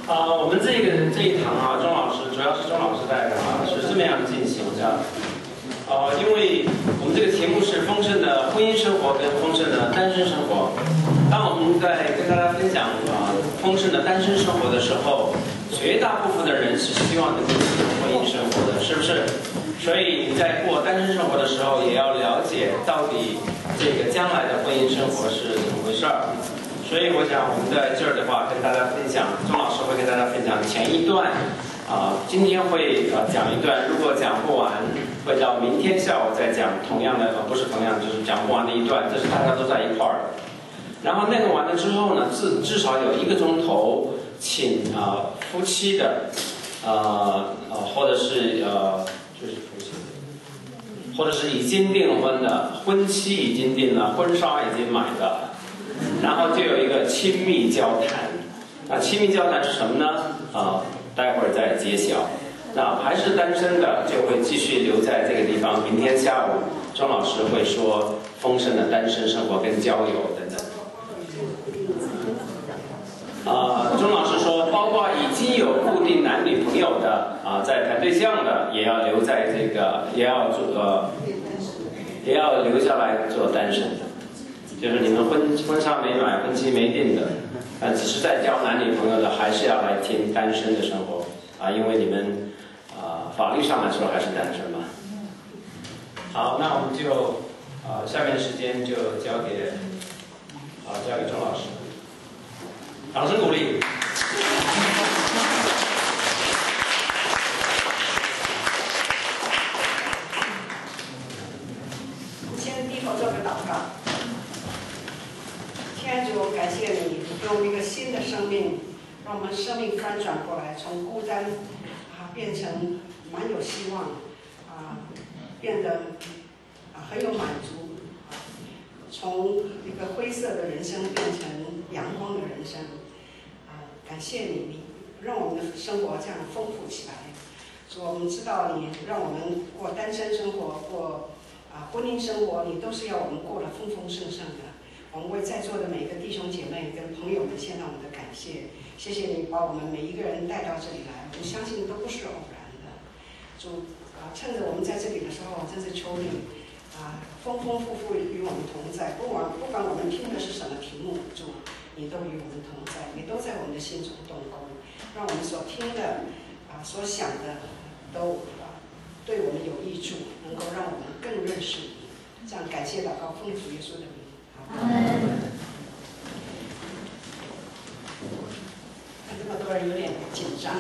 我们这一堂啊，钟老师主要是钟老师带的啊，是这么样进行的。因为我们这个题目是丰盛的婚姻生活跟丰盛的单身生活。当我们在跟大家分享丰盛的单身生活的时候，绝大部分的人是希望能够进行婚姻生活的，是不是？所以你在过单身生活的时候，也要了解到底这个将来的婚姻生活是怎么回事儿。所以我想我们在这儿的话，跟大家分享，钟老师会跟大家分享前一段，今天会讲一段，如果讲不完，会到明天下午再讲同样的，不是同样，就是讲不完的一段，这是大家都在一块儿的。然后那个完了之后呢，至少有1个钟头，请夫妻的，或者是就是夫妻，或者是已经订婚的，婚期已经定了，婚纱已经买的。然后就有一个亲密交谈，那亲密交谈是什么呢？待会儿再揭晓。那还是单身的就会继续留在这个地方，明天下午钟老师会说丰盛的单身生活跟交友等等。钟老师说，包括已经有固定男女朋友的在谈对象的，也要留在这个，也要留下来做单身的。就是你们婚纱没买，婚期没定的，只是在交男女朋友的，还是要来听单身的生活因为你们法律上来说还是单身嘛。好，那我们就下面时间就交给钟老师，掌声鼓励。 先低头做个祷告。天主，感谢你给我们一个新的生命，让我们生命翻转过来，从孤单变成蛮有希望变得很有满足从一个灰色的人生变成阳光的人生感谢你让我们的生活这样丰富起来。主，我们知道你让我们过单身生活，过婚姻生活，你都是要我们过得丰丰盛盛的。我们为在座的每一个弟兄姐妹跟朋友们献上我们的感谢，谢谢你把我们每一个人带到这里来，我们相信都不是偶然的。主趁着我们在这里的时候，真是求你丰丰富富与我们同在，不管我们听的是什么题目，主你都与我们同在，你都在我们的心中动工，让我们所听的所想的都对我们有益处，能够让我们更认识你。这样感谢祷告，奉主耶稣的名。看这么多人有点紧张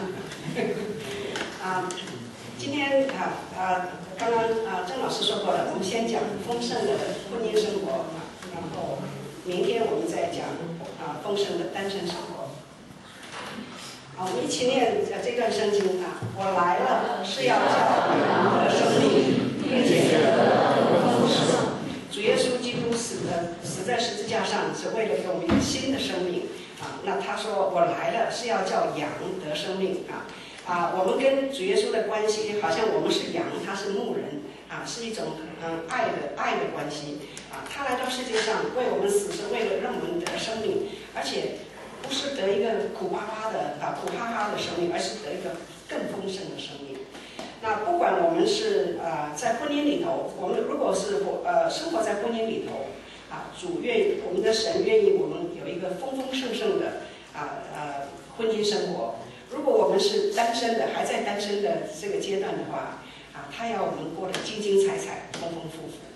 今天刚刚郑老师说过了，我们先讲丰盛的婚姻生活然后明天我们再讲丰盛的单身生活。我们一起念这段圣经我来了是要叫人得生命，并且得丰盛。主耶稣基督死在十字架上，是为了给我们一个新的生命那他说我来了是要叫羊得生命我们跟主耶稣的关系，好像我们是羊，他是牧人是一种爱的关系他来到世界上为我们死，是为了让我们得生命，而且不是得一个苦哈哈的生命，而是得一个更丰盛的生命。那不管我们是在婚姻里头，我们如果是生活在婚姻里头主我们的神愿意我们有一个丰丰盛盛的婚姻生活。如果我们是单身的，还在单身的这个阶段的话他要我们过得精精彩彩，丰丰富富。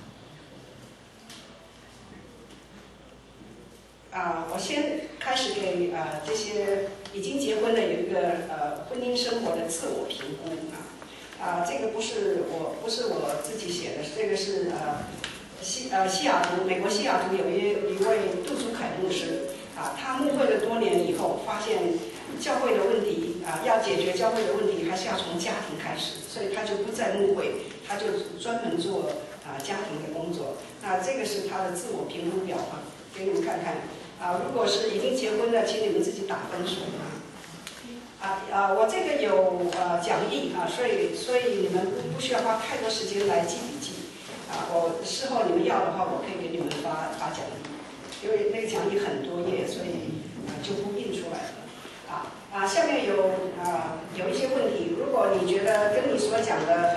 我先开始给这些已经结婚的有一个婚姻生活的自我评估这个不是我自己写的，这个是西雅图，美国西雅图有一位杜祖凯牧师他牧会了多年以后，发现教会的问题要解决教会的问题，还是要从家庭开始，所以他就不再牧会，他就专门做家庭的工作。那这个是他的自我评估表给你们看看如果是已经结婚的，请你们自己打分数我这个有讲义所以你们不需要花太多时间来记笔记我事后你们要的话，我可以给你们发讲义，因为那个讲义很多页，所以就不印出来了下面有一些问题，如果你觉得跟你所讲的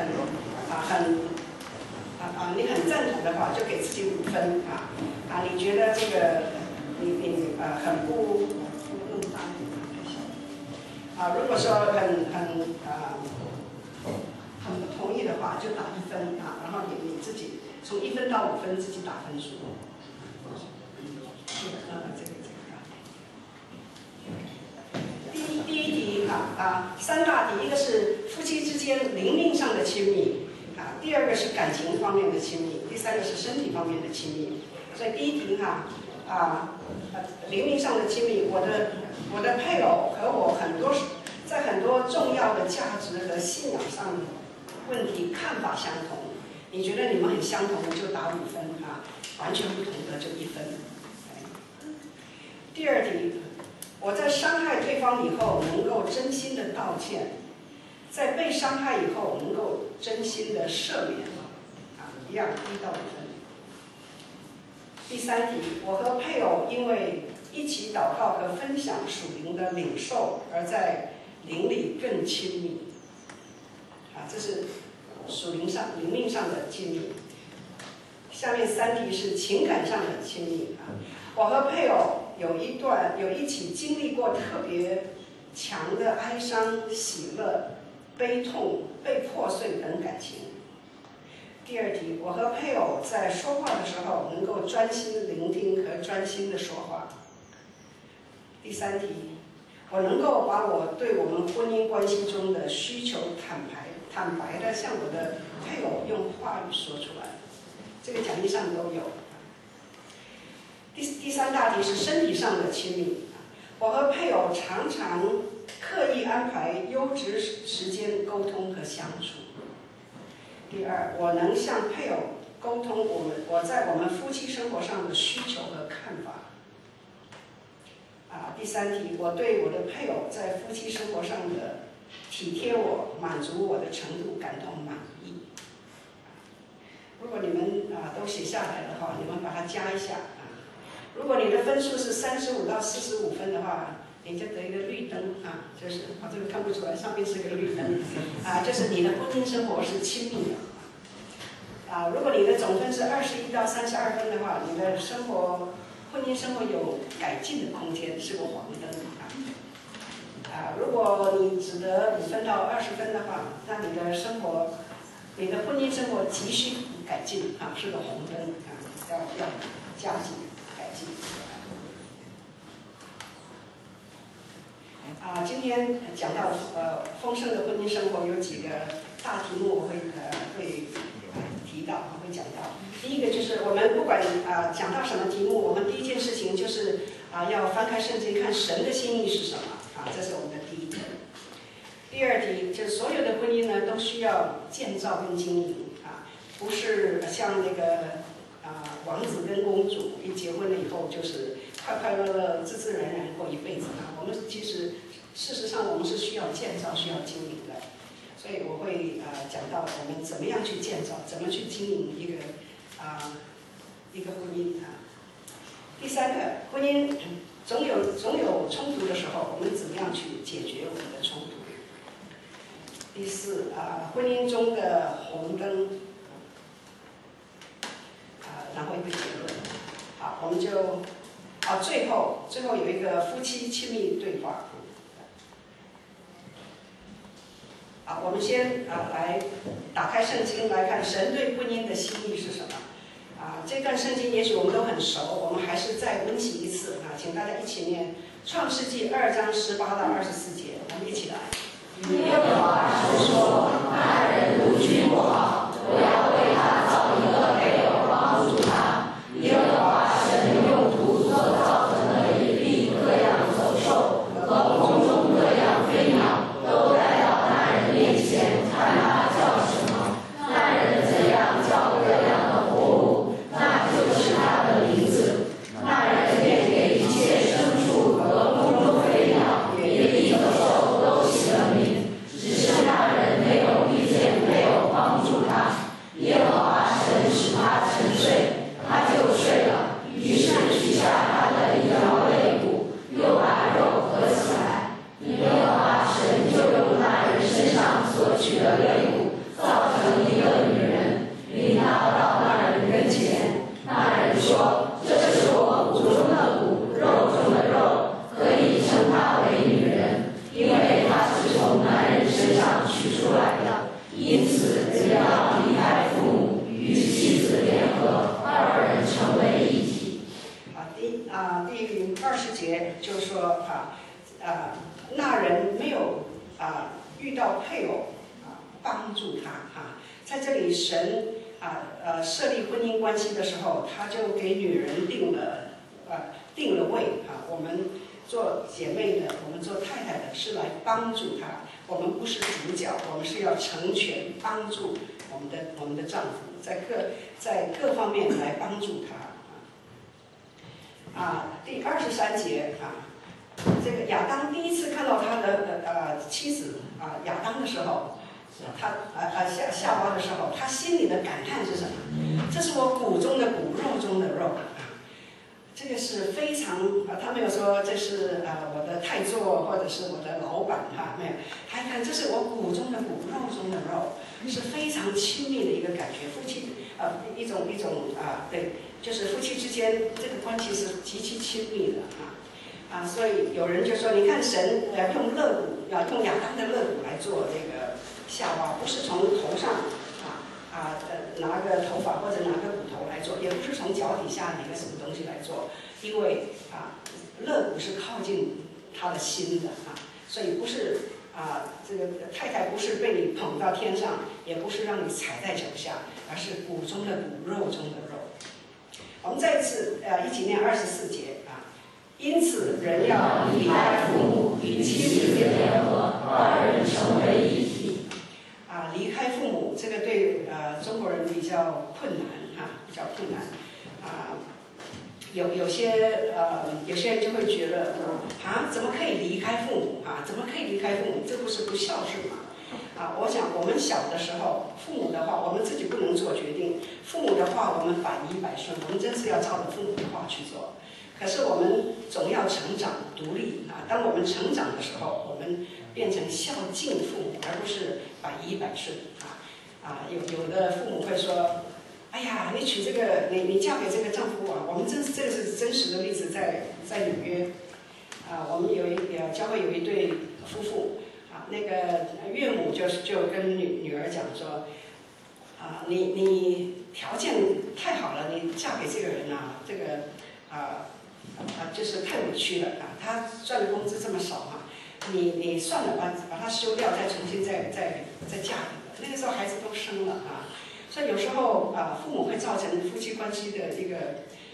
你很赞同的话，就给自己5分你觉得这个你很不如果说很不同意的话，就打1分然后你自己从1分到5分自己打分数。第一题3大题，一个是夫妻之间灵命上的亲密第二个是感情方面的亲密，第3个是身体方面的亲密。所以第一题灵命上的亲密，我的配偶和我在很多重要的价值和信仰上的问题看法相同，你觉得你们很相同就打5分完全不同的就1分。第二题，我在伤害对方以后能够真心的道歉，在被伤害以后能够真心的赦免一样1到5分。第3题，我和配偶因为一起祷告和分享属灵的领受，而在灵里更亲密这是属灵命上的亲密。下面3题是情感上的亲密我和配偶有一起经历过特别强的哀伤、喜乐、悲痛、被破碎等感情。第2题，我和配偶在说话的时候能够专心聆听和专心的说话。第3题，我能够把我对我们婚姻关系中的需求坦白的向我的配偶用话语说出来。这个讲义上都有。第3大题是身体上的亲密我和配偶常常刻意安排优质时间沟通和相处。第2，我能向配偶沟通我在我们夫妻生活上的需求和看法。第3题，我对我的配偶在夫妻生活上的体贴我、满足我的程度感到满意。如果你们都写下来的话，你们把它加一下如果你的分数是35到45分的话，你就得一个绿灯就是这个看不出来，上面是个绿灯就是你的婚姻生活是亲密的如果你的总分是21到32分的话，你的婚姻生活有改进的空间，是个黄灯如果你只得5分到20分的话，那你的婚姻生活急需改进是个红灯要加紧改进今天讲到丰盛的婚姻生活有几个大题目，我会提到会讲到。第一个就是我们不管讲到什么题目，我们第一件事情就是要翻开圣经看神的心意是什么这是我们的第一题。第2题就是所有的婚姻呢都需要建造跟经营不是像那个王子跟公主一结婚了以后就是快快乐乐、自自然然过一辈子我们其实事实上我们是需要建造、需要经营的，所以我会讲到我们怎么样去建造、怎么去经营一个婚姻第3个，婚姻总有冲突的时候，我们怎么样去解决我们的冲突？第4，婚姻中的红灯然后一个结论。好，我们就最后有一个夫妻亲密对话。好，我们先来打开圣经来看神对婚姻的心意是什么。这段圣经也许我们都很熟，我们还是再温习一次请大家一起念创世纪2章18到24节，我们一起来。 耶和华神说：“那人独居不好，我要为他造一个配偶帮助他。”耶和华神用土所造成的一粒各样走兽和空中各样飞鸟，都带到那人面前，看他叫什么。那人怎样叫各样的活物，那就是他的名字。那人便给一切牲畜和空中飞鸟、野地走兽都起了名。只是那人没有遇见配偶帮助他。 神设立婚姻关系的时候，他就给女人定了位啊。我们做姐妹的，我们做太太的，是来帮助她。我们不是主角，我们是要成全帮助我们的丈夫，在各方面来帮助他。第23节这个亚当第一次看到他的妻子亚当的时候，他夏娃的时候，他心里的感叹是什么？这是我骨中的骨，肉中的肉。这个是非常他没有说这是我的太座或者是我的老板没有，他一看这是我骨中的骨，肉中的肉，是非常亲密的一个感觉。夫妻一种对，就是夫妻之间这个关系是极其亲密的所以有人就说，你看神用肋骨用亚当的肋骨来做这个夏娃，不是从头上拿个头发或者拿个骨头来做，也不是从脚底下拿个什么东西来做，因为肋骨是靠近他的心的所以不是这个太太不是被你捧到天上，也不是让你踩在脚下，而是骨中的骨，肉中的肉。我们再一次一起念24节因此人要离开父母，与妻子联合，二人成为一体。离开父母，这个对中国人比较困难比较困难有些人就会觉得怎么可以离开父母怎么可以离开父母？这不是不孝顺吗？我想我们小的时候，父母的话我们自己不能做决定，父母的话我们百依百顺，我们真是要照着父母的话去做。可是我们总要成长独立当我们成长的时候，我们变成孝敬父母，而不是百依百顺有的父母会说，哎呀，你娶这个你嫁给这个丈夫我们这个是真实的例子，在纽约我们教会有一对夫妇那个岳母就跟女儿讲说你条件太好了，你嫁给这个人这个就是太委屈了他赚的工资这么少你算了把他休掉，再重新再嫁一个。那个时候孩子都生了所以有时候父母会造成夫妻关系的一个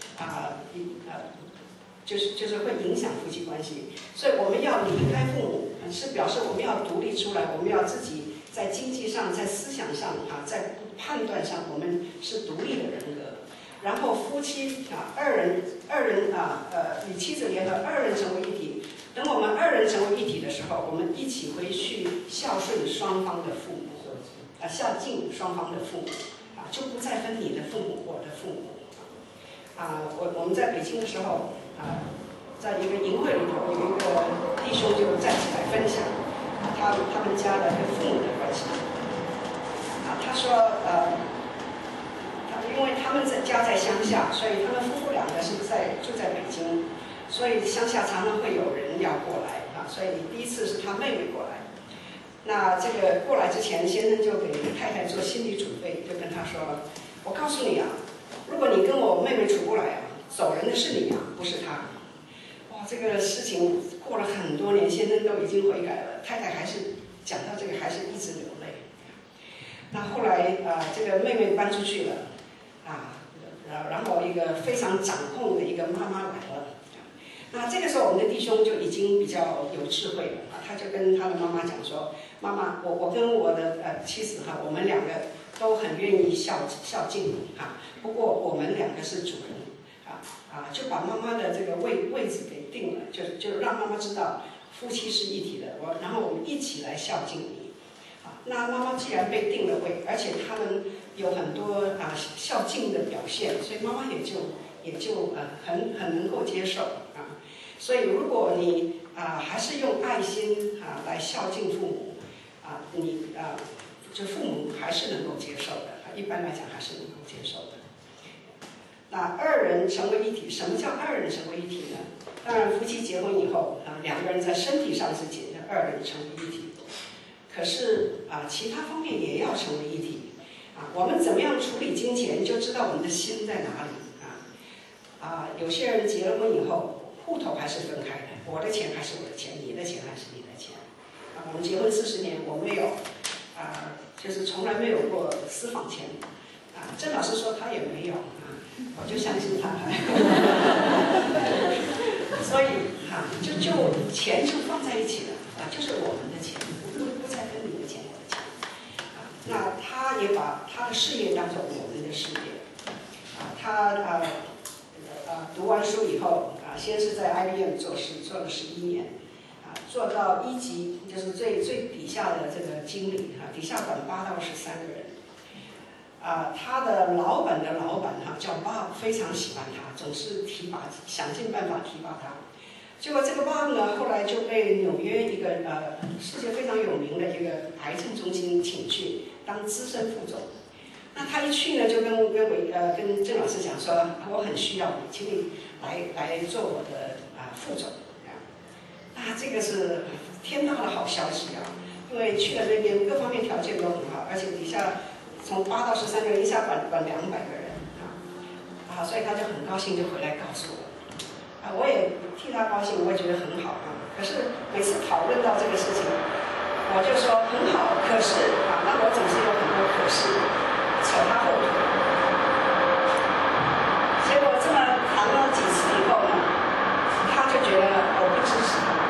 就是会影响夫妻关系。所以我们要离开父母是表示我们要独立出来，我们要自己在经济上，在思想上在判断上，我们是独立的人格。然后夫妻二人与妻子联合，二人成为一体。等我们二人成为一体的时候，我们一起回去孝顺双方的父母，孝敬双方的父母就不再分你的父母我的父母我们在北京的时候在一个营会里头，有一个弟兄就站起来分享他们家的跟父母的关系他说因为他们家在乡下，所以他们夫妇两个是住在北京，所以乡下常常会有人要过来所以第一次是他妹妹过来。那这个过来之前，先生就给太太做心理准备，就跟他说：“我告诉你如果你跟我妹妹处不来走人的是你不是他。”哇，这个事情过了很多年，先生都已经悔改了，太太还是讲到这个还是一直流泪。那后来这个妹妹搬出去了然后一个非常掌控的一个妈妈来了。那这个时候我们的弟兄就已经比较有智慧了他就跟他的妈妈讲说：“妈妈，我跟我的妻子我们两个都很愿意孝敬你不过我们两个是主人就把妈妈的这个位置给定了，就让妈妈知道夫妻是一体的，然后我们一起来孝敬你那妈妈既然被定了位，而且他们有很多孝敬的表现，所以妈妈也就很能够接受所以如果你还是用爱心来孝敬父母你就父母还是能够接受的一般来讲还是能够接受的。那二人成为一体，什么叫二人成为一体呢？当然夫妻结婚以后两个人在身体上是二人成为一体，可是其他方面也要成为一体我们怎么样处理金钱，就知道我们的心在哪里有些人结了婚以后，户头还是分开的，我的钱还是我的钱，你的钱还是你的钱我们结婚40年，我没有就是从来没有过私房钱，啊，郑老师说他也没有啊，我就相信他，所以就钱就放在一起了啊，就是我们的钱，不再跟你的钱我的钱，啊，那他也把他的事业当做我们的事业，啊，他读完书以后啊，先是在 IBM 做事，做了11年。做到1级，就是最底下的这个经理哈，底下管8到13个人。他的老板的老板哈叫 Bob， 非常喜欢他，总是想尽办法提拔他。结果这个 Bob 呢，后来就被纽约一个世界非常有名的一个癌症中心请去当资深副总。那他一去呢，就跟郑老师讲说，我很需要你，请你来做我的副总。这个是天大的好消息啊！因为去了那边各方面条件都很好，而且底下从8到13个人一下管200个人所以他就很高兴就回来告诉我，我也替他高兴，我也觉得很好啊。可是每次讨论到这个事情，我就说很好，可是那我总是有很多可是，扯他后腿。结果这么谈了几次以后呢，他就觉得我不支持他。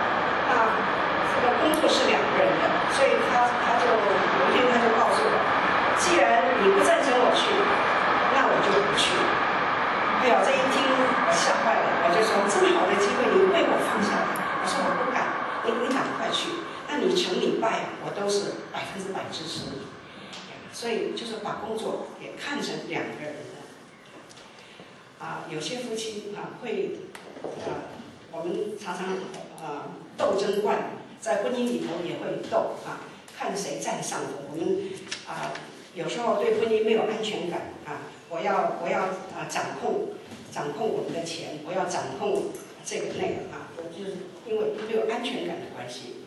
工作是2个人的，所以他就有一天他就告诉我，既然你不赞成我去，那我就不去。哎呀，这一听我吓坏了，我就说这么好的机会你为我放下来，我说我不敢，你赶快去，那你成你败我都是100%支持你。所以就是把工作也看成2个人的。有些夫妻会我们常常斗争惯。在婚姻里头也会斗看谁占上风。我们有时候对婚姻没有安全感我要掌控我们的钱，我要掌控这个那个我就是因为没有安全感的关系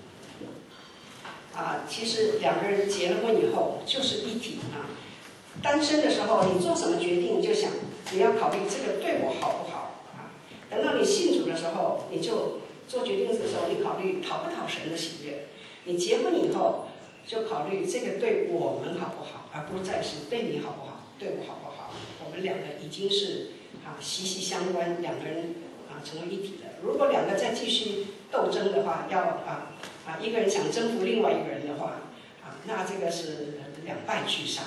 其实2个人结了婚以后就是一体单身的时候你做什么决定，就想你要考虑这个对我好不好等到你信主的时候，你就做决定的时候，你考虑讨不讨神的喜悦。你结婚以后，就考虑这个对我们好不好，而不再是对你好不好，对我好不好。我们2个已经是息息相关，2个人成为一体的。如果2个再继续斗争的话，要一个人想征服另外一个人的话那这个是两败俱伤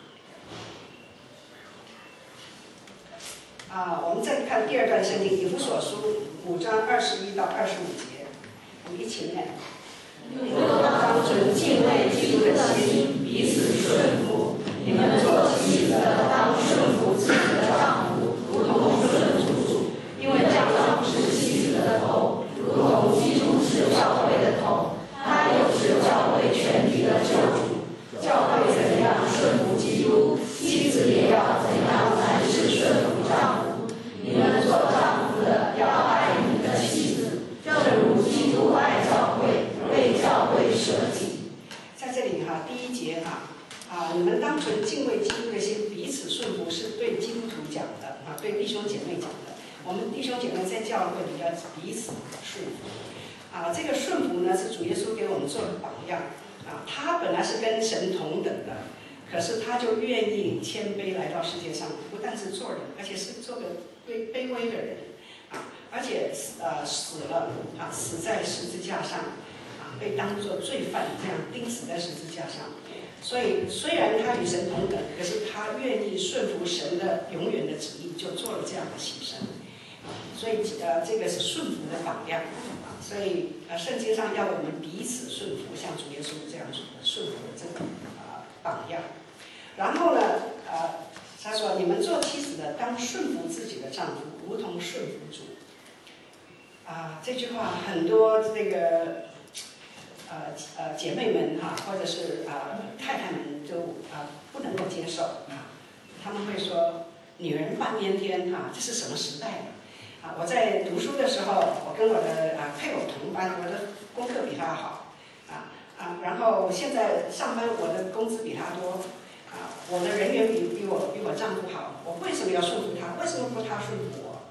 我们再看第2段圣经，以弗所书5章21到25节，我们一起念。 你们当存敬畏基督的心，彼此顺服。你们做妻子的，当顺服自己的丈夫，如同顺服主，因为丈夫是妻子的头，如同基督是教会的头，他又是教会全体的救主。教会怎样顺服基督，妻子也要怎样凡事顺服丈夫。你们做丈夫的要爱你的妻子，正如基督爱教会，为教会舍己。 在这里第1节你们当存敬畏基督的心，彼此顺服，是对基督徒讲的对弟兄姐妹讲的。我们弟兄姐妹在教会里要彼此顺服这个顺服呢，是主耶稣给我们做的榜样他本来是跟神同等的。可是他就愿意谦卑来到世界上，不但是做人，而且是做个卑微的人而且死了死在十字架上被当作罪犯这样钉死在十字架上。所以虽然他与神同等，可是他愿意顺服神的永远的旨意，就做了这样的牺牲。所以这个是顺服的榜样所以圣经上要我们彼此顺服，像主耶稣这样顺服的这个榜样。然后呢，他说：“你们做妻子的，当顺服自己的丈夫，如同顺服主。”这句话很多这个姐妹们或者是太太们都不能够接受他们会说：“女人半边天这是什么时代我在读书的时候，我跟我的配偶同班，我的功课比他好然后现在上班，我的工资比他多。我的人缘比我丈夫好，我为什么要顺服他？为什么不他顺服我？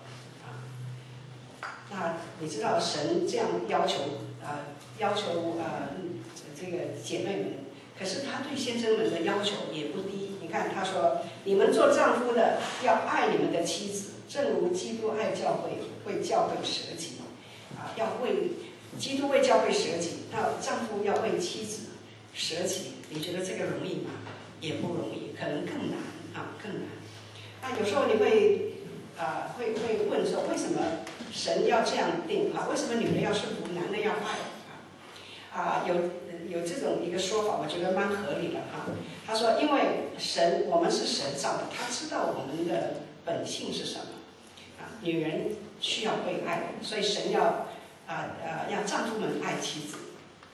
那你知道神这样要求这个姐妹们， 可是他对先生们的要求也不低。你看，他说：“你们做丈夫的要爱你们的妻子，正如基督爱教会，为教会舍己。要为基督为教会舍己，那丈夫要为妻子舍己。你觉得这个容易吗？也不容易，可能更难更难。那有时候你会问说，为什么神要这样定为什么女人要顺服，男的要爱有这种一个说法，我觉得蛮合理的他说，因为我们是神造的，他知道我们的本性是什么女人需要被爱，所以神要丈夫们爱妻子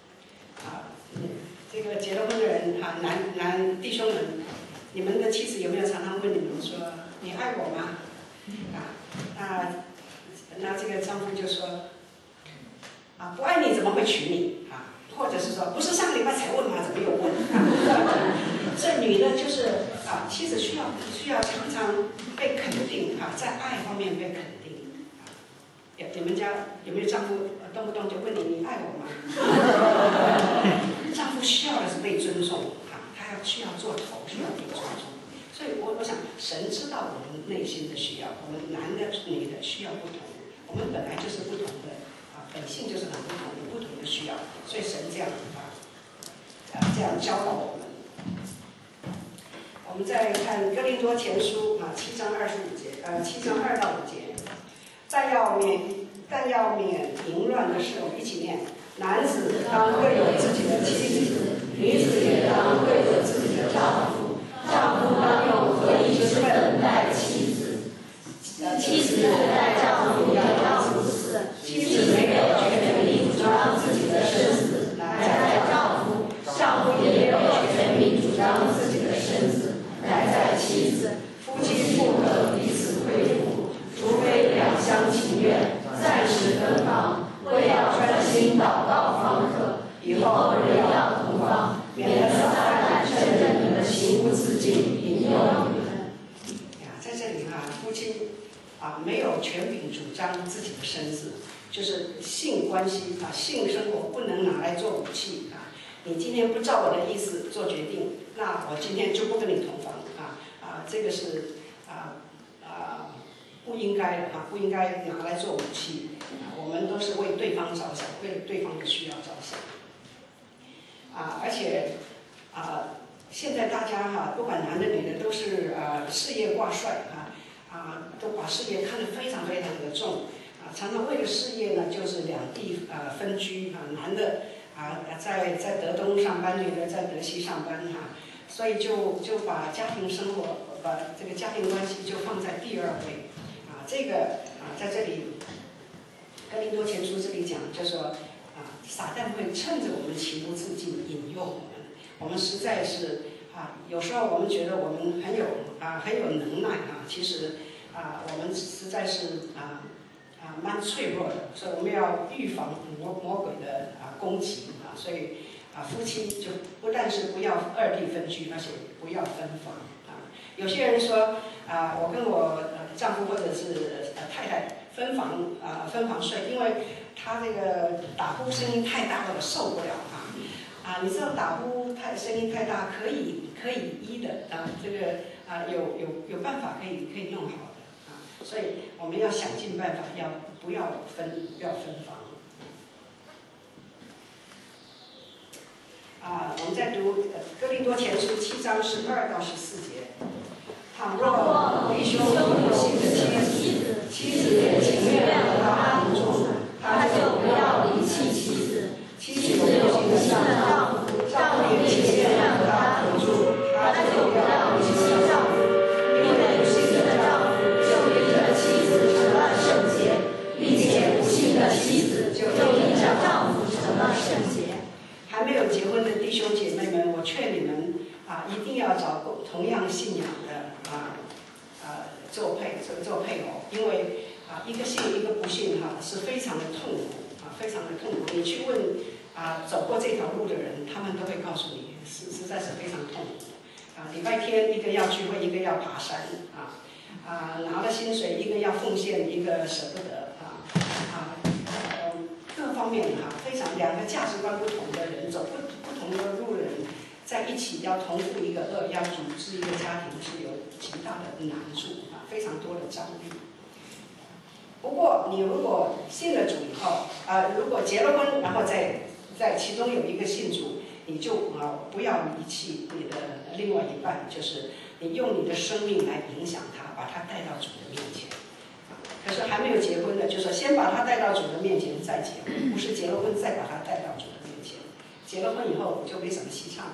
这个结了婚的人男弟兄们，你们的妻子有没有常常问你们说，你爱我吗？那这个丈夫就说不爱你怎么会娶你或者是说不是上个礼拜才问吗？怎么又问这女的就是妻子需要常常被肯定在爱方面被肯定你们家有没有丈夫动不动就问你爱我吗？丈夫需要的是被尊重他需要做头，需要被尊重。所以我想神知道我们内心的需要，我们男的女的需要不同，我们本来就是不同的本性就是很不同，有不同的需要，所以神这样教导我们。我们再看哥林多前书7章2到5节，但要免淫乱的事，我们一起念：男子当各有自己的妻子，女子也当各有自己的丈夫，丈夫当用合一之分待妻子，妻子待丈夫要当如此。妻子没有权柄主张自己的身子来在丈夫，丈夫也没有权柄主张自己的身子来在妻子。夫妻不可彼此亏负，除非两厢情愿，暂时分房，为要专心祷告方可。以后人要同房，免得撒旦趁着你们情不自禁引诱你们。在这里夫妻没有权柄主张自己的身子，就是性关系性生活不能拿来做武器你今天不照我的意思做决定，那我今天就不跟你同房这个是不应该的不应该拿来做武器我们都是为对方着想，为了对方的需要着想而且现在大家不管男的女的都是事业挂帅都把事业看得非常非常的重常常为了事业呢就是两地分居男的在德东上班，女的在德西上班所以就把家庭生活把这个家庭关系就放在第二位这个在这里哥林多前书这里讲就说撒旦会趁着我们情不自禁引诱我们实在是有时候我们觉得我们很有能耐其实我们实在是蛮脆弱的，所以我们要预防魔鬼的攻击所以夫妻就不但是不要二地分居，而且不要分房有些人说我跟我丈夫或者是太太分房睡，因为他这个打呼声音太大了，我受不了你知道打呼声音太大可以医的这个有办法可以弄好的所以我们要想尽办法不要分房我们再读哥林多前书7章12到14节。倘若弟兄有信的妻子也情愿和他同住，他就不要离弃妻子。妻子有信的丈夫，丈夫也情愿和他同住，他就不要离弃丈夫。因为有信的丈夫就因着妻子成了圣洁，并且不信的妻子就因着丈夫成了圣洁。还没有结婚的弟兄姐妹们，我劝你们一定要找同样信仰的做配偶，因为一个信一个不信是非常的痛苦非常的痛苦。你去问走过这条路的人，他们都会告诉你，实在是非常痛苦礼拜天一个要聚会，一个要爬山拿了薪水，一个要奉献，一个舍不得各方面非常两个价值观不同的人，走不同的路的人， 在一起要同负一个恶，要组织一个家庭是有极大的难处非常多的张力。不过你如果信了主以后如果结了婚，然后在其中有一个信主，你就不要离弃你的另外一半，就是你用你的生命来影响他，把他带到主的面前。可是还没有结婚的，就说先把他带到主的面前再结婚，不是结了婚再把他带到主的面前。结了婚以后就没什么戏唱了。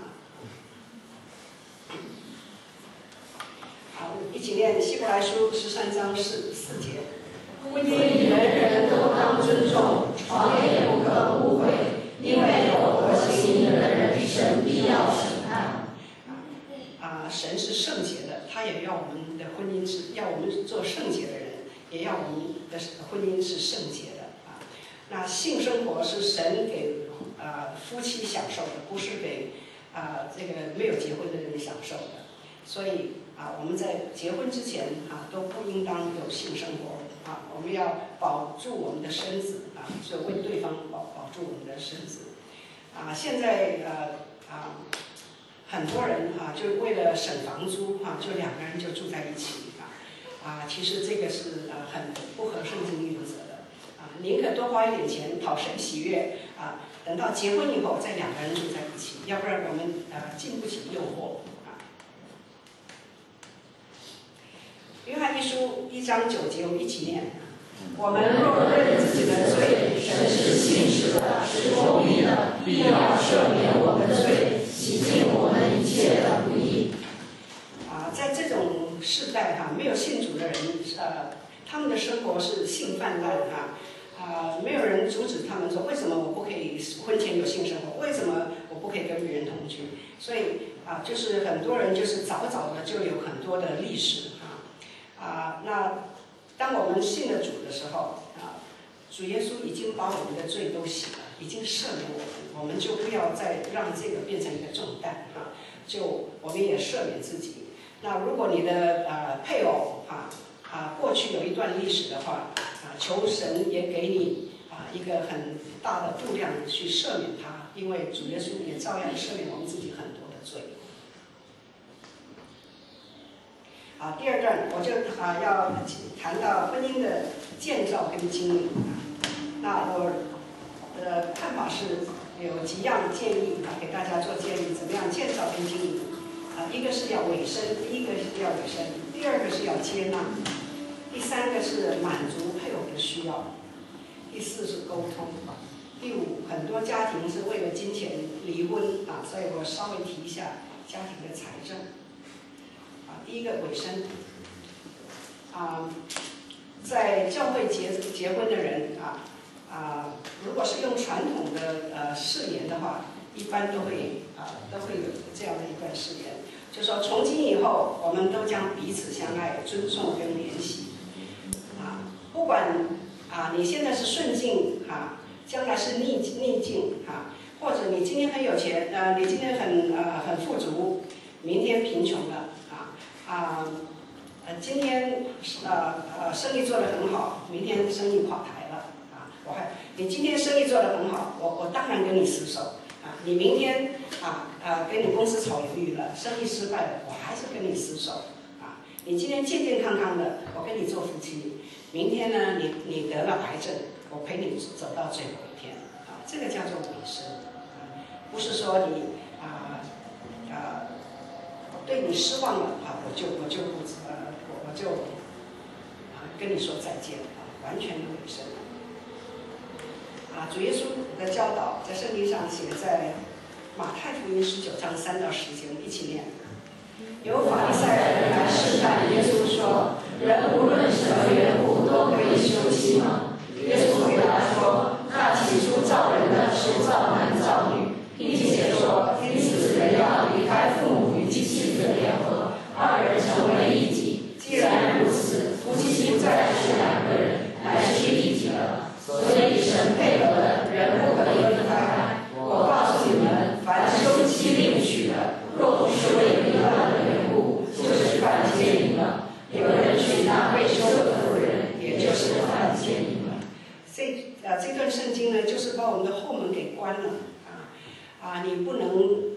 好，一起念希伯来书13章4节。 婚姻人人都当尊重，床也不可误会，因为有合行的人，神必要审判。 神是圣洁的，他也要我们的婚姻是要我们做圣洁的人，也要我们的婚姻是圣洁的那性生活是神给夫妻享受的，不是给这个没有结婚的人享受的。所以我们在结婚之前都不应当有性生活我们要保住我们的身子所以为对方保住我们的身子现在很多人就为了省房租就两个人就住在一起其实这个是很不合圣经原则的宁可多花一点钱讨神喜悦等到结婚以后再两个人住在一起，要不然我们经不起诱惑约翰一书1章9节，我们一起念。我们若认自己的罪，神是信实的，是公义的，必要赦免我们的罪，洗净我们一切的不义。在这种世代没有信主的人他们的生活是性泛滥没有人阻止他们说为什么我不可以婚前有性生活，为什么我不可以跟别人同居。所以就是很多人就是早早的就有很多的历史那当我们信了主的时候主耶稣已经把我们的罪都洗了，已经赦免我们就不要再让这个变成一个重担就我们也赦免自己。那如果你的配偶过去有一段历史的话求神也给你一个很大的度量去赦免他，因为主耶稣也照样赦免我们自己很多的罪。第二段我就要谈到婚姻的建造跟经营那我的看法是有几样建议给大家做建议，怎么样建造跟经营一个是要委身，第一个是要委身，第二个是要接纳，第三个是满足配偶的需要，第四是沟通，第五很多家庭是为了金钱离婚所以我稍微提一下家庭的财政第一个委身在教会结婚的人如果是用传统的誓言的话，一般都会有这样的一段誓言，就是说从今以后我们都将彼此相爱、尊重跟怜惜不管你现在是顺境将来是逆境或者你今天很有钱你今天很富足，明天贫穷了今天生意做得很好，明天生意垮台了你今天生意做得很好，我当然跟你厮守你明天跟你公司炒鱿鱼了，生意失败了，我还是跟你厮守你今天健健康康的，我跟你做夫妻，明天呢你得了癌症，我陪你走到最后一天这个叫做委身不是说你对你失望了我就跟你说再见完全的委身主耶稣的教导在圣经上写在马太福音19章3到10节，我们一起念。有法利赛人来试探耶稣说：人无论什么缘故都可以休妻吗？耶稣回答说：那起初造人的是造男造女，并且说因此人要离开父母与妻子的联合，二人成为一体。既然如此，夫妻不再是两个人，乃是一体了。所以神配合的人不可以分开。我告诉你们，凡休妻另娶的，若不是为离乱的缘故，就是犯奸淫了。有人娶那未休的妇人，也就是犯奸淫了。这段圣经呢，就是把我们的后门给关了你不能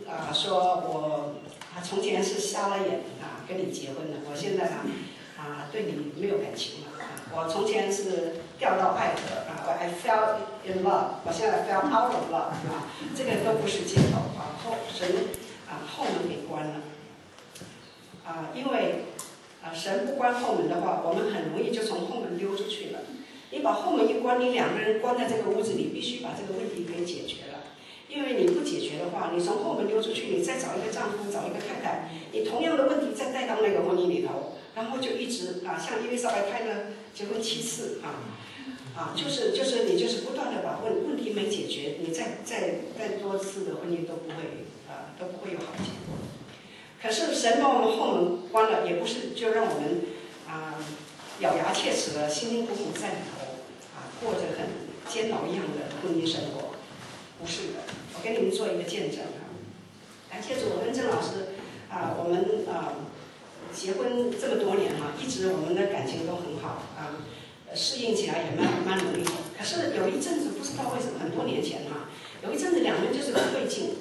说我从前是瞎了眼跟你结婚的，我现在对你没有感情了我从前是掉到爱河I fell in love， 我现在 fell out of love 这个都不是借口神后门给关了因为神不关后门的话，我们很容易就从后门溜出去了。你把后门一关，你两个人关在这个屋子里，必须把这个问题给解决了。因为你不解决的话，你从后门溜出去，你再找一个丈夫，找一个太太，你同样的问题再带到那个婚姻里头，然后就一直像伊丽莎白泰勒结婚7次就是你就是不断的把问题没解决，你再多次的婚姻都不会有好结果。可是神把我们后门关了，也不是就让我们咬牙切齿的辛辛苦苦在里头过着很煎熬一样的婚姻生活，不是的。我给你们做一个见证感谢主，我跟郑老师我们结婚这么多年一直我们的感情都很好适应起来也蛮容易的。可是有一阵子不知道为什么，很多年前有一阵子两人就是不对劲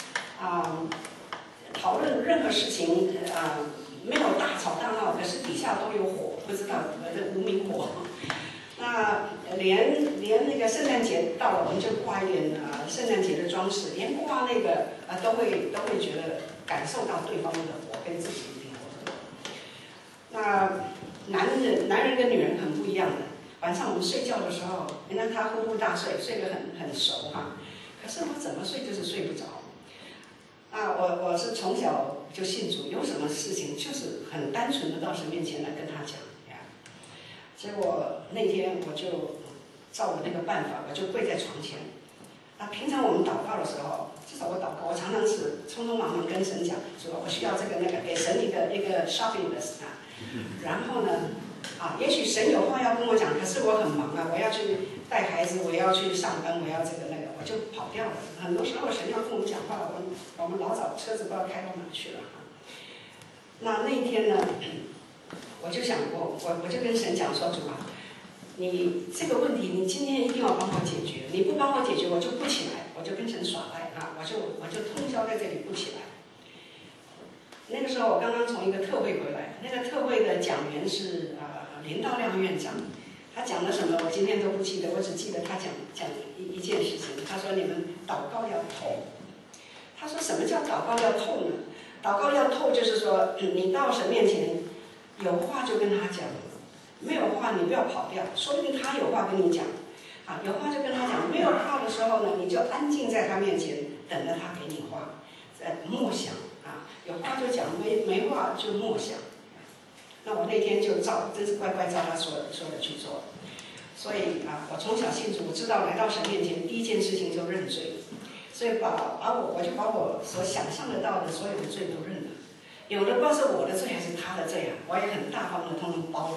讨论任何事情没有大吵大闹，可是底下都有火，不知道这无名火。那连那个圣诞节到了，我们就挂一点圣诞节的装饰，连挂那个都会觉得感受到对方的火跟自己的火。那男人跟女人很不一样的。晚上我们睡觉的时候，你看他呼呼大睡，睡得很熟可是我怎么睡就是睡不着。我是从小就信主，有什么事情就是很单纯的到神面前来跟他讲结果那天我就照我那个办法，我就跪在床前平常我们祷告的时候，至少我祷告，我常常是匆匆忙忙跟神讲说我需要这个那个，给神一个 shopping list 然后呢也许神有话要跟我讲，可是我很忙我要去带孩子，我要去上班，我要这个那个，我就跑掉了。很多时候神要跟我们讲话，我们老早车子不知道开到哪去了那一天呢，我就想我就跟神讲说，主你这个问题你今天一定要帮我解决，你不帮我解决我就不起来，我就跟神耍赖我就通宵在这里不起来。那个时候我刚刚从一个特会回来，那个特会的讲员是林道亮院长，他讲了什么我今天都不记得，我只记得他讲一件事情。他说你们祷告要透。他说什么叫祷告要透呢？祷告要透就是说你到神面前有话就跟他讲，没有话你不要跑掉，说不定他有话跟你讲有话就跟他讲，没有话的时候呢，你就安静在他面前等着他给你话，默想有话就讲，没话就默想。那我那天就真是乖乖照他说的去做。所以我从小信主，我知道来到神面前第一件事情就认罪，所以我就把我所想象得到的所有的罪都认了。有的不知道是我的罪还是他的罪我也很大方的通通包了。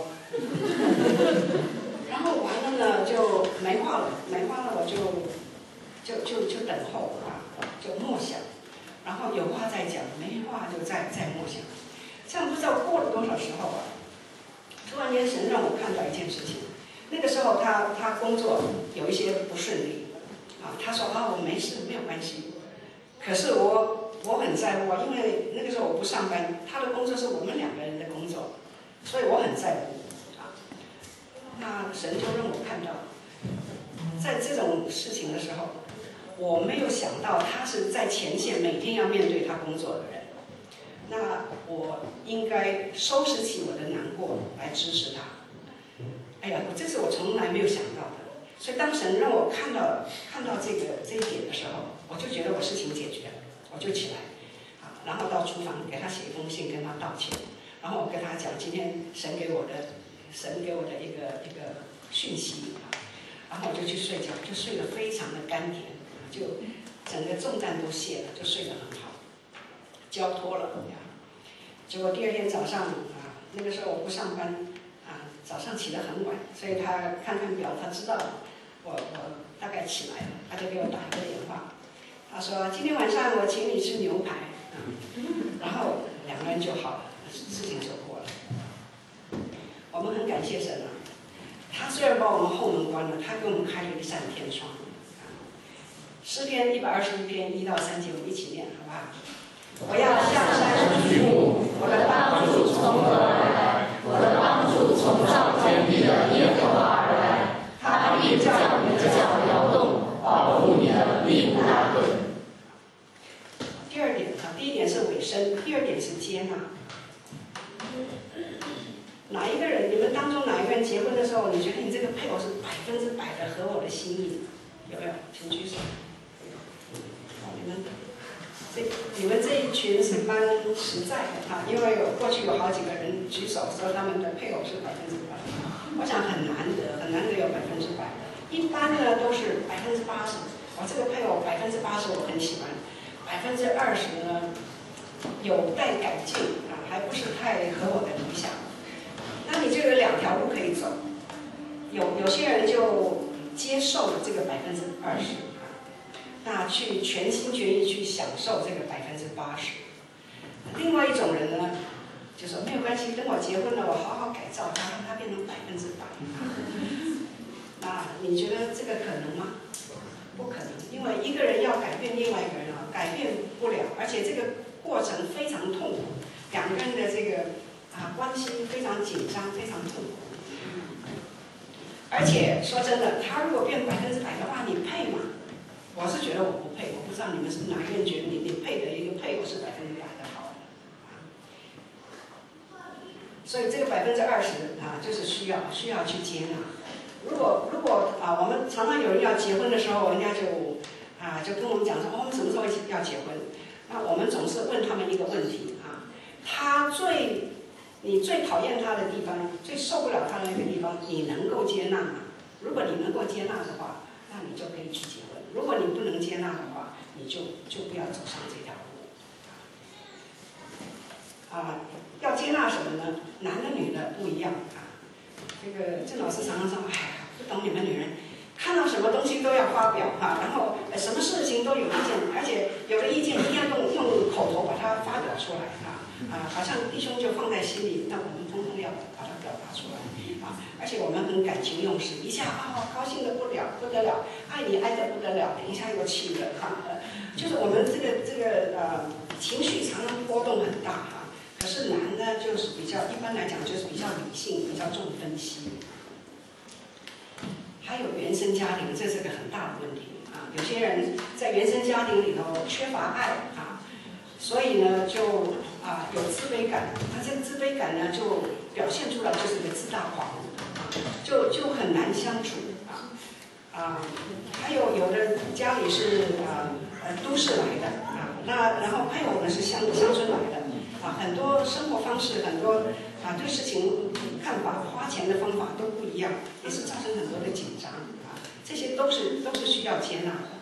然后完了呢，就没话了，我就等候就默想。然后有话再讲，没话就再默想，这样不知道过了多少时候突然间神让我看到一件事情。那个时候他工作有一些不顺利他说我没事，没有关系。可是我很在乎因为那个时候我不上班，他的工作是我们两个人的工作，所以我很在乎那神就让我看到，在这种事情的时候，我没有想到他是在前线每天要面对他工作的人，那我应该收拾起我的难过来支持他。这是我从来没有想到的。所以当神让我看到这一点的时候，我就觉得我事情解决了，我就起来然后到厨房给他写一封信跟他道歉，然后我跟他讲今天神给我的一个讯息然后我就去睡觉，就睡得非常的甘甜，就整个重担都卸了，就睡得很好，交托了结果第二天早上那个时候我不上班早上起得很晚，所以他看表，他知道我大概起来了，他就给我打一个电话，他说今天晚上我请你吃牛排然后两个人就好了，事情就过了。我们很感谢神他虽然把我们后门关了，他给我们开了一扇天窗诗篇121篇1到3节，我们一起念，好不好？我要向山举目，我的帮助从何而来？我的帮助从造天地的耶和华而来。他必叫你的脚摇动，保护你的必不打盹。第二点啊，第一点是尾声，第二点是接纳。哪一个人？你们当中哪一个人结婚的时候，你觉得你这个配偶是100%的合我的心意？有没有？请举手。你们这一群是蛮实在的哈，因为过去有好几个人举手说他们的配偶是100%，我想很难得，很难得有100%。一般呢都是80%，我这个配偶80%我很喜欢，20%呢有待改进啊，还不是太合我的理想。那你就有2条路可以走，有些人就接受了这个20%。那去全心全意去享受这个80%，另外一种人呢，就说没有关系，等我结婚了，我好好改造它，让它变成100%。那你觉得这个可能吗？不可能，因为一个人要改变另外一个人啊，改变不了，而且这个过程非常痛苦，两个人的这个关系非常紧张，非常痛苦。而且说真的，他如果变100%的话，你配吗？我是觉得我不配，我不知道你们是哪一个人觉得你配的一个配偶是100%的好。所以这个20%就是需要去接纳。如果我们常常有人要结婚的时候，人家就跟我们讲说，我们什么时候要结婚？那我们总是问他们一个问题啊，你最讨厌他的地方，最受不了他的那个地方，你能够接纳吗？如果你能够接纳的话，那你就可以去结婚。如果你不能接纳的话，你就不要走上这条路。要接纳什么呢？男的女的不一样啊。这个郑老师常常说，哎呀，不懂你们女人，看到什么东西都要发表哈，然后什么事情都有意见，而且有的意见一定要用口头把它发表出来好像弟兄就放在心里，那我们通通要把它表达出来而且我们很感情用事，一下高兴的不得了，爱你爱得不得了，等一下又气了就是我们这个情绪常常波动很大可是男呢，就是一般来讲就是比较理性，比较重分析。还有原生家庭，这是个很大的问题有些人在原生家庭里头缺乏爱所以呢就有自卑感，那这个自卑感呢就表现出来就是个自大狂就很难相处还有的家里是都市来的那然后配偶呢是乡村来的很多生活方式，很多对事情看法、花钱的方法都不一样，也是造成很多的紧张这些都是需要接纳的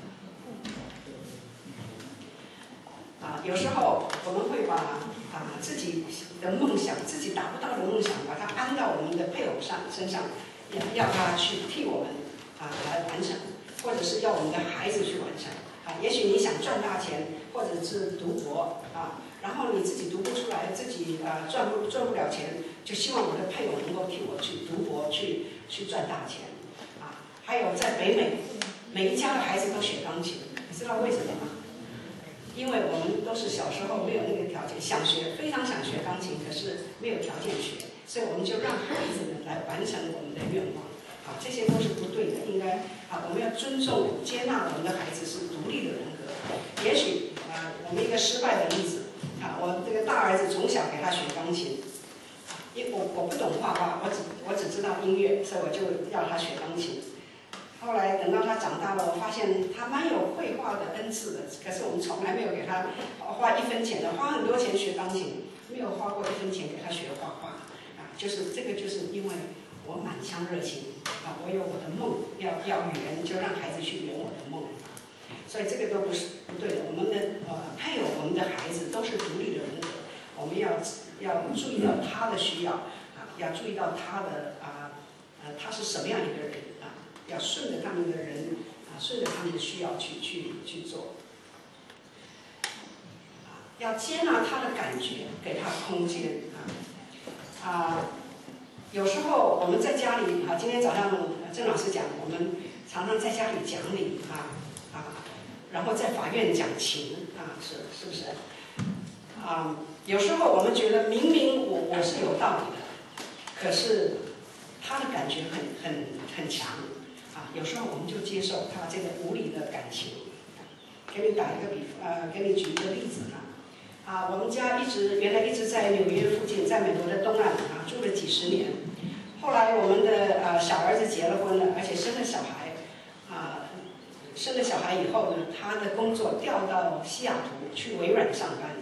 有时候我们会把自己的梦想、自己达不到的梦想，把它安到我们的配偶身上，要他去替我们来完成，或者是要我们的孩子去完成也许你想赚大钱，或者是读博然后你自己读不出来，自己赚不了钱，就希望我的配偶能够替我去读博，去赚大钱还有在北美，每一家的孩子都学钢琴，你知道为什么吗？因为我们都是小时候没有那个条件，非常想学钢琴，可是没有条件学，所以我们就让孩子们来完成我们的愿望这些都是不对的，应该我们要尊重、接纳我们的孩子是独立的人格。也许我们一个失败的例子我这个大儿子从小给他学钢琴，因为我不懂画画，我只知道音乐，所以我就要他学钢琴。后来等到他长大了，我发现他蛮有绘画的恩赐的，可是我们从来没有给他花1分钱的，花很多钱学钢琴，没有花过1分钱给他学画画就是这个，就是因为我满腔热情我有我的梦要圆，就让孩子去圆我的梦所以这个都不是不对的。我们的配偶、我们的孩子都是独立的人格，我们要注意到他的需要要注意到他的他是什么样一个人要顺着他们的人顺着他们的需要去做要接纳他的感觉，给他空间有时候我们在家里今天早上郑老师讲，我们常常在家里讲理然后在法院讲情啊，是不是？有时候我们觉得明明我是有道理的，可是他的感觉很强啊，有时候我们就接受他这个无理的感情。给你给你举一个例子我们家原来一直在纽约附近，在美国的东岸住了几十年。后来我们的小儿子结了婚了，而且生了小孩生了小孩以后呢，他的工作调到西雅图去微软上班。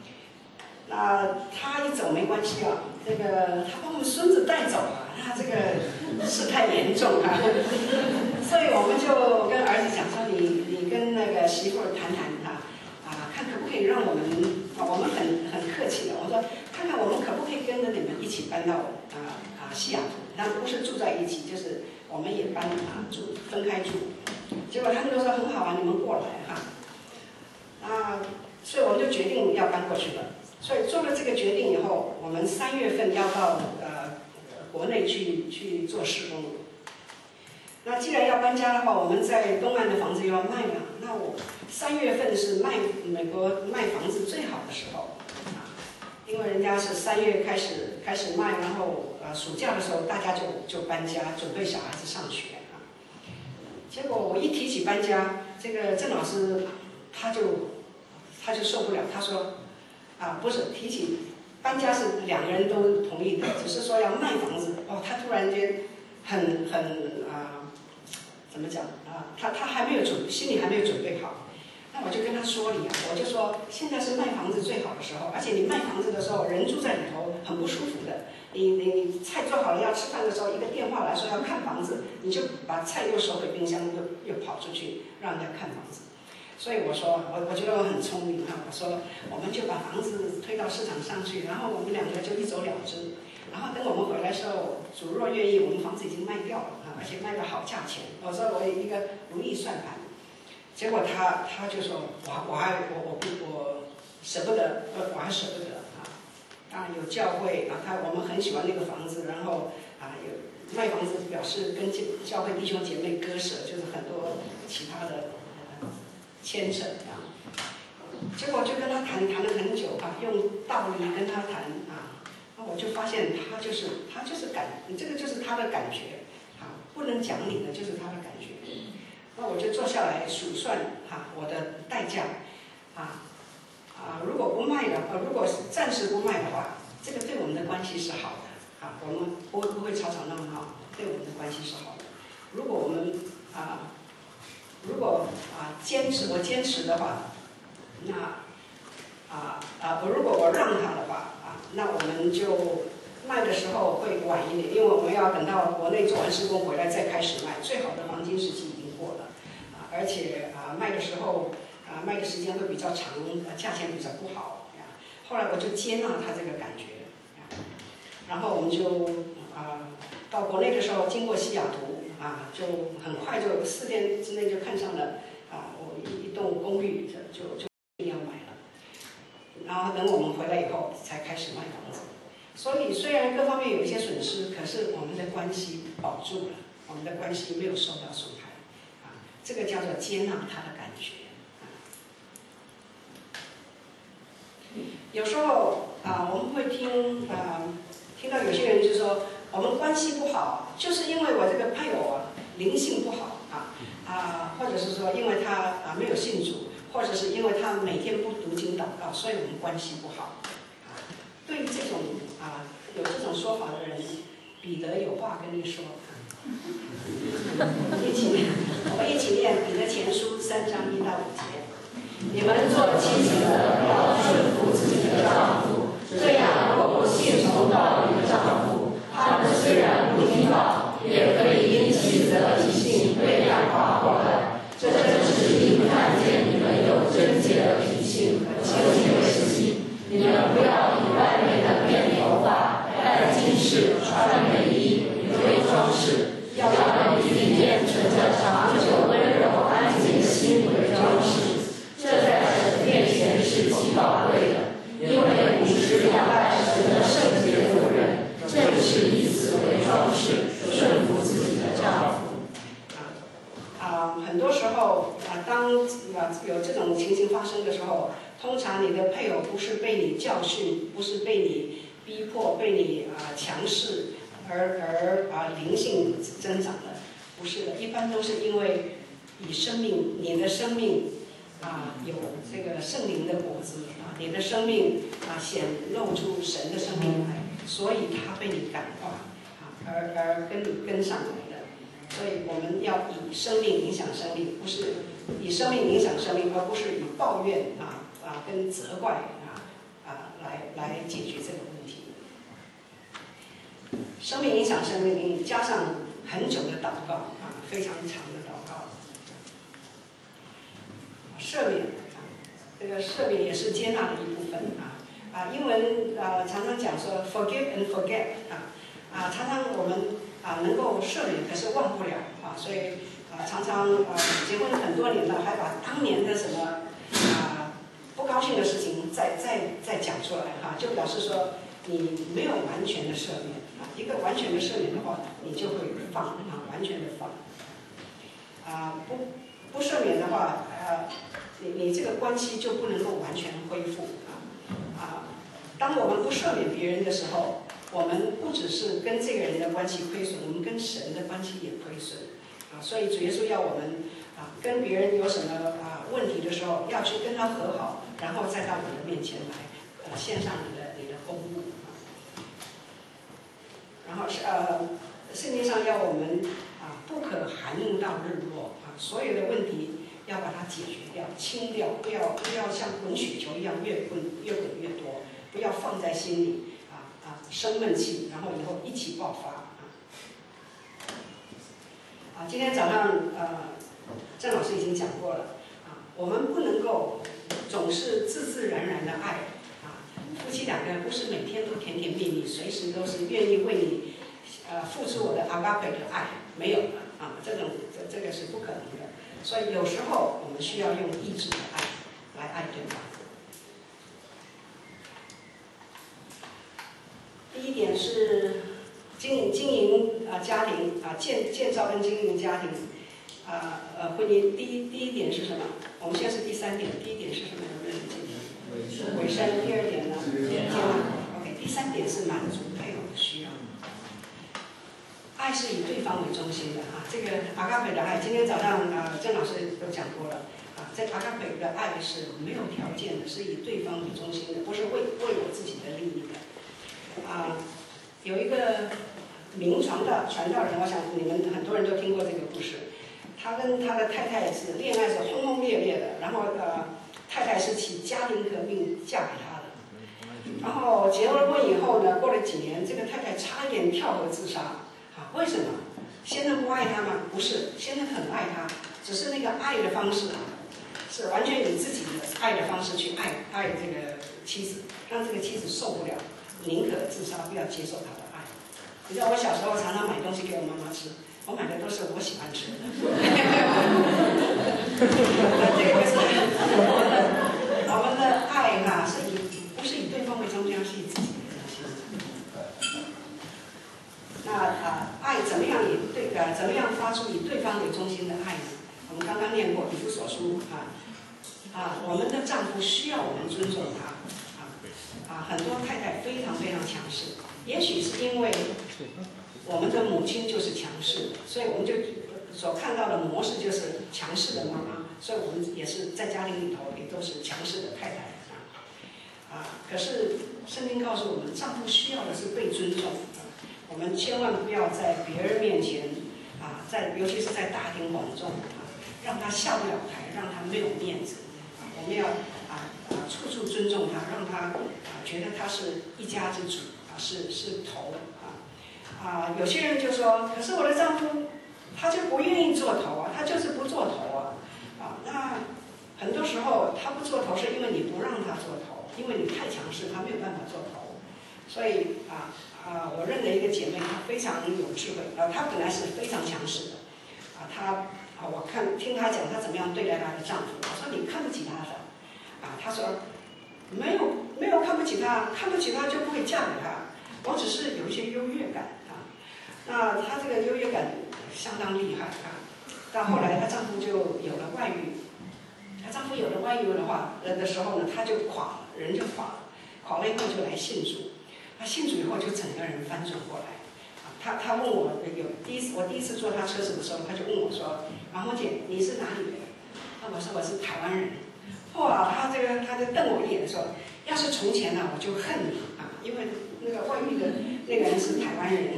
他一走没关系那个他把我们孙子带走了，他这个事态严重所以我们就跟儿子讲说，你跟那个媳妇儿谈谈看可不可以让我们很客气的，我说看看我们可不可以跟着你们一起搬到西雅图，但不是住在一起，就是我们也搬住分开住。结果他们都说很好你们过来所以我们就决定要搬过去了。所以做了这个决定以后，我们3月份要到国内去做施工。那既然要搬家的话，我们在东岸的房子又要卖了。那我3月份是美国卖房子最好的时候因为人家是3月开始卖，然后暑假的时候大家就搬家，准备小孩子上学结果我一提起搬家，这个郑老师他就受不了，他说不是提起搬家是2个人都同意的，只是说要卖房子他突然间很怎么讲他还没有心里还没有准备好。那我就跟他说理我就说现在是卖房子最好的时候，而且你卖房子的时候人住在里头很不舒服的，你菜做好了要吃饭的时候，一个电话来说要看房子，你就把菜又收回冰箱，又跑出去让人家看房子。所以我说我觉得我很聪明我说我们就把房子推到市场上去，然后我们2个就一走了之。然后等我们回来的时候，主若愿意，我们房子已经卖掉了而且卖个好价钱。我说我有一个如意算盘。结果他就说我舍不得，我还舍不得当然有教会我们很喜欢那个房子，然后有卖房子表示跟教会弟兄姐妹割舍，就是很多其他的牵扯结果就跟他谈了很久用道理跟他谈那我就发现他就是这个就是他的感觉不能讲理的，就是他的感觉。那我就坐下来数算我的代价如果不卖了如果暂时不卖的话，这个对我们的关系是好的我们不会吵吵闹闹，对我们的关系是好的。如果我们我坚持的话，那如果我让他的话那我们就卖的时候会晚一点，因为我们要等到国内做完施工回来再开始卖，最好的黄金时期已经过了而且卖的时候卖的时间会比较长价钱比较不好后来我就接纳他这个感觉然后我们就到国内的时候经过西雅图就很快就4天之内就看上了我一栋公寓就要买了。然后等我们回来以后才开始卖房子。所以虽然各方面有一些损失，可是我们的关系保住了，我们的关系没有受到损害这个叫做接纳他的感觉有时候我们会听到有些人就说我们关系不好，就是因为我这个配偶灵性不好或者是说因为他没有信主，或者是因为他每天不读经祷告，所以我们关系不好对于这种有这种说法的人，彼得有话跟你说我们一起念彼得前书3章1到5节。你们做妻子的要顺服自己的丈夫，这样若不信从道理的丈夫，他们虽然不听道，也可以因妻子的脾性对量化过来。这正是因看见你们有贞洁的脾性和清洁的心。你们不要以外面的编头发、戴金饰、穿美衣为装饰，要以里面存着长久温柔安静的心为装饰。这在神面前是极宝贵的，因为你是仰赖神的圣洁妇人，正是以此为装饰，顺服自己的丈夫。很多时候当有这种情形发生的时候，通常你的配偶不是被你教训，不是被你逼迫，被你强势而灵性增长的，不是的，一般都是因为你的生命有这个圣灵的果子你的生命显露出神的生命来，所以他被你感化而跟你跟上来的。所以我们要以生命影响生命，不是以生命影响生命，而不是以抱怨跟责怪来解决这个问题。生命影响生命，加上很久的祷告非常长的祷告。赦免这个赦免也是接纳的一部分英文常常讲说 forgive and forget 常常我们能够赦免，可是忘不了所以常常结婚很多年了，还把当年的什么不高兴的事情再讲出来就表示说你没有完全的赦免一个完全的赦免的话，你就会放完全的放不赦免的话你这个关系就不能够完全恢复当我们不赦免别人的时候，我们不只是跟这个人的关系亏损，我们跟神的关系也亏损所以主耶稣要我们跟别人有什么问题的时候，要去跟他和好，然后再到我的面前来献上你的公物然后圣经上要我们不可含怒到日落所有的问题要把它解决掉、清掉，不要像滚雪球一样越滚越多，不要放在心里生闷气，然后以后一起爆发今天早上郑老师已经讲过了我们不能够总是自自然然的爱夫妻两个人不是每天都甜甜蜜蜜，随时都是愿意为你付出我的阿嘎培的爱，没有这个是不可能的。所以有时候我们需要用意志的爱来爱对方。第一点是经营家庭建造跟经营家庭婚姻。第一点是什么？我们现在是第3点，第一点是什么？有没有人记得？委身。第2点呢？接纳。OK， 第3点是满足配偶的需要。爱是以对方为中心的这个阿嘎培的爱，今天早上郑老师都讲过了这阿嘎培的爱是没有条件的，是以对方为中心的，不是为我自己的利益的有一个名传道人，我想你们很多人都听过这个故事。他跟他的太太是恋爱是轰轰烈烈的，然后太太是起家庭革命嫁给他的。然后结了婚以后呢，过了几年，这个太太差一点跳河自杀为什么？先生不爱他吗？不是，先生很爱他，只是那个爱的方式是完全以自己的爱的方式去爱这个妻子，让这个妻子受不了，宁可自杀，不要接受他的爱。你知道我小时候常常买东西给我妈妈吃，我买的都是我喜欢吃的。这个是我们的爱不是以对方为中心，是以自己为中心。那爱怎么样怎么样发出以对方为中心的爱呢？我们刚刚念过以弗所书我们的丈夫需要我们尊重他很多太太非常非常强势，也许是因为我们的母亲就是强势，所以我们就所看到的模式就是强势的妈妈，所以我们也是在家庭里头也都是强势的太太可是圣经告诉我们，丈夫需要的是被尊重我们千万不要在别人面前尤其是在大庭广众让他下不了台，让他没有面子我们要处处尊重他，让他觉得他是一家之主是头有些人就说，可是我的丈夫他就不愿意做头他就是不做头那很多时候他不做头是因为你不让他做头，因为你太强势，他没有办法做头。所以我认得一个姐妹，她非常有智慧她本来是非常强势的我听她讲她怎么样对待她的丈夫，我说你看不起她的她说没有看不起她，看不起她就不会嫁给他，我只是有一些优越感那她这个优越感相当厉害到后来她丈夫就有了外遇她丈夫有了外遇的话的时候呢，她就垮了，人就垮了，垮了以后就来信主，她信主以后就整个人翻转过来。她问我我第一次坐她车子的时候，她就问我说：“王红姐，你是哪里人？”我说我是台湾人。哇，她就瞪我一眼说：“要是从前呢，我就恨你啊，因为那个外遇的那个人是台湾人。”